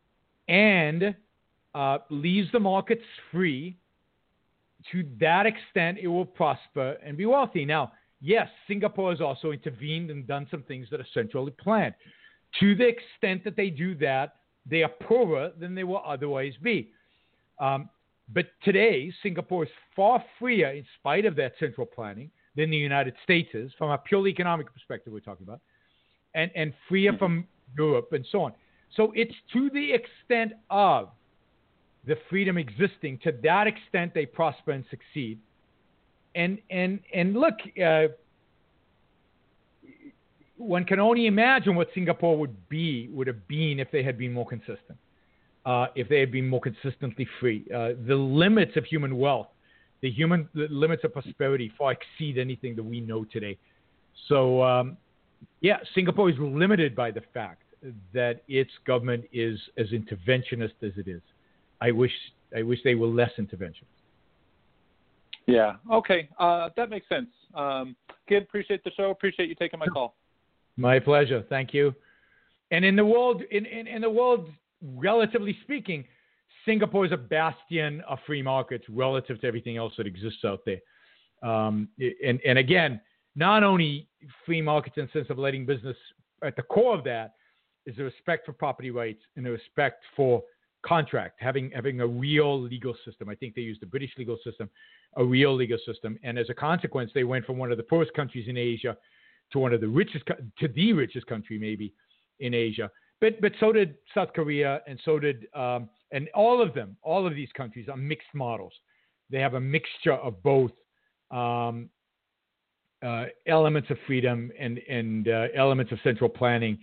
and uh, leaves the markets free, to that extent it will prosper and be wealthy. Now, yes, Singapore has also intervened and done some things that are centrally planned. To the extent that they do that, they are poorer than they will otherwise be. Um, but today, Singapore is far freer, in spite of that central planning, than the United States is, from a purely economic perspective we're talking about, and, and freer mm-hmm. from Europe and so on. So it's to the extent of the freedom existing, to that extent they prosper and succeed. And and and look, uh, one can only imagine what Singapore would be, would have been if they had been more consistent, uh, if they had been more consistently free. Uh, the limits of human wealth, the human the limits of prosperity far exceed anything that we know today. So, um, yeah, Singapore is limited by the fact that its government is as interventionist as it is. I wish I wish they were less interventionist. Yeah. Okay. Uh, that makes sense. Um, Kid, appreciate the show. Appreciate you taking my call. My pleasure. Thank you. And in the world, in, in, in the world, relatively speaking, Singapore is a bastion of free markets relative to everything else that exists out there. Um, and, and again, not only free markets in the sense of letting business, at the core of that is the respect for property rights and the respect for contract, having having a real legal system. I think they used the British legal system, a real legal system. And as a consequence, they went from one of the poorest countries in Asia to one of the richest, to the richest country maybe in Asia. But but so did South Korea, and so did, um, and all of them, all of these countries are mixed models. They have a mixture of both um, uh, elements of freedom and, and uh, elements of central planning.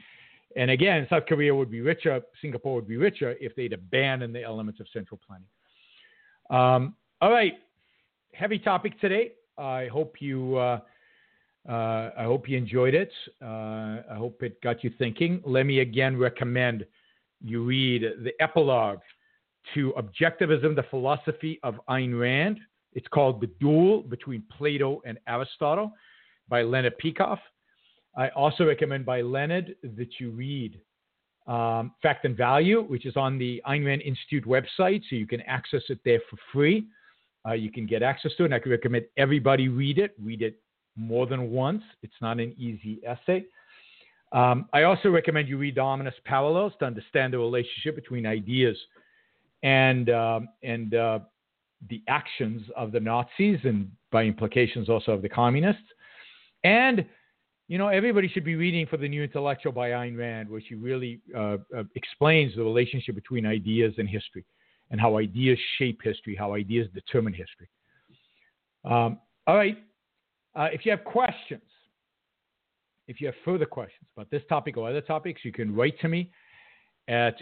And again, South Korea would be richer, Singapore would be richer if they'd abandoned the elements of central planning. Um, all right, heavy topic today. I hope you, uh, uh, I hope you enjoyed it. Uh, I hope it got you thinking. Let me again recommend you read the epilogue to Objectivism, the Philosophy of Ayn Rand. It's called The Duel Between Plato and Aristotle by Leonard Peikoff. I also recommend by Leonard that you read um, Fact and Value, which is on the Ayn Rand Institute website, so you can access it there for free. Uh, you can get access to it, and I can recommend everybody read it. Read it more than once. It's not an easy essay. Um, I also recommend you read The Ominous Parallels to understand the relationship between ideas and um, and uh, the actions of the Nazis, and by implications also of the communists. And you know, everybody should be reading For the New Intellectual by Ayn Rand, where she really uh, uh, explains the relationship between ideas and history, and how ideas shape history, how ideas determine history. Um, all right. Uh, if you have questions, if you have further questions about this topic or other topics, you can write to me at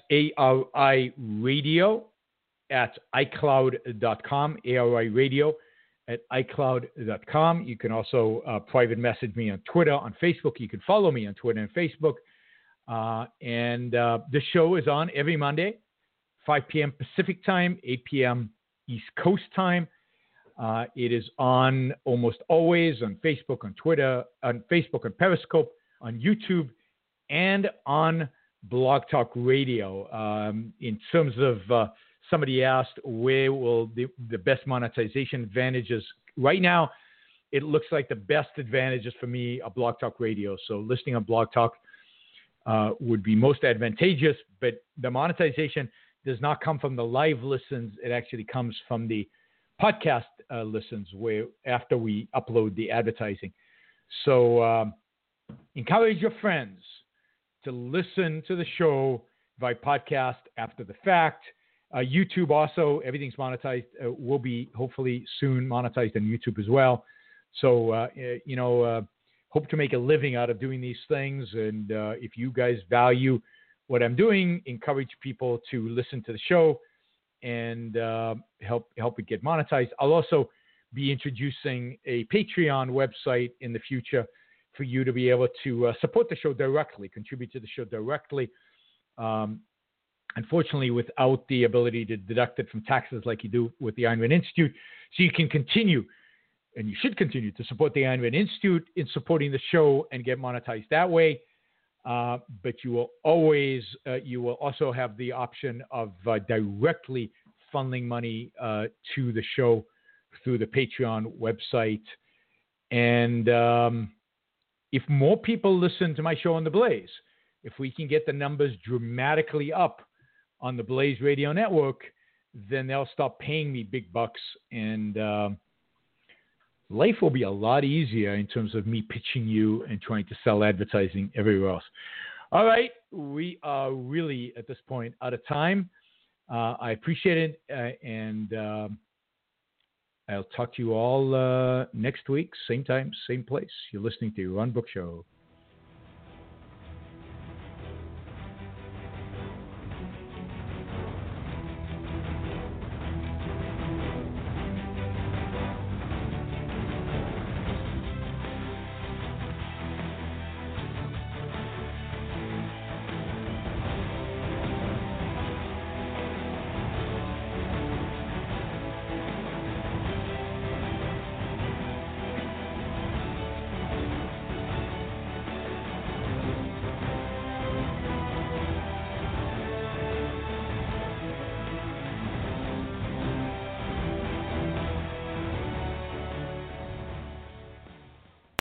ariradio at icloud dot com, ariradio at icloud dot com. You can also uh, private message me on Twitter, on Facebook. You can follow me on Twitter and Facebook. Uh, and uh, the show is on every Monday, five p.m. Pacific time, eight p.m. East Coast time. Uh, it is on almost always on Facebook, on Twitter, on Facebook, on Periscope, on YouTube, and on Blog Talk Radio. Um, in terms of uh, somebody asked where will the, the best monetization advantages. Right now, it looks like the best advantages for me are Blog Talk Radio. So listening on Blog Talk uh, would be most advantageous, but the monetization does not come from the live listens. It actually comes from the podcast uh, listens, where after we upload the advertising. So um, encourage your friends to listen to the show by podcast after the fact. Uh, YouTube also, everything's monetized, uh, will be hopefully soon monetized on YouTube as well. So, uh, you know, uh, hope to make a living out of doing these things. And uh, if you guys value what I'm doing, encourage people to listen to the show and uh, help help it get monetized. I'll also be introducing a Patreon website in the future for you to be able to uh, support the show directly, contribute to the show directly. Um, unfortunately, without the ability to deduct it from taxes like you do with the Ayn Rand Institute. So you can continue, and you should continue to support the Ayn Rand Institute in supporting the show and get monetized that way. Uh, but you will always, uh, you will also have the option of uh, directly funneling money uh, to the show through the Patreon website. And um, if more people listen to my show on The Blaze, if we can get the numbers dramatically up on the Blaze Radio Network, then they'll stop paying me big bucks, and uh, life will be a lot easier in terms of me pitching you and trying to sell advertising everywhere else. All right, we are really at this point out of time. Uh, I appreciate it, uh, and uh, I'll talk to you all uh, next week, same time, same place. You're listening to Ron Book Show.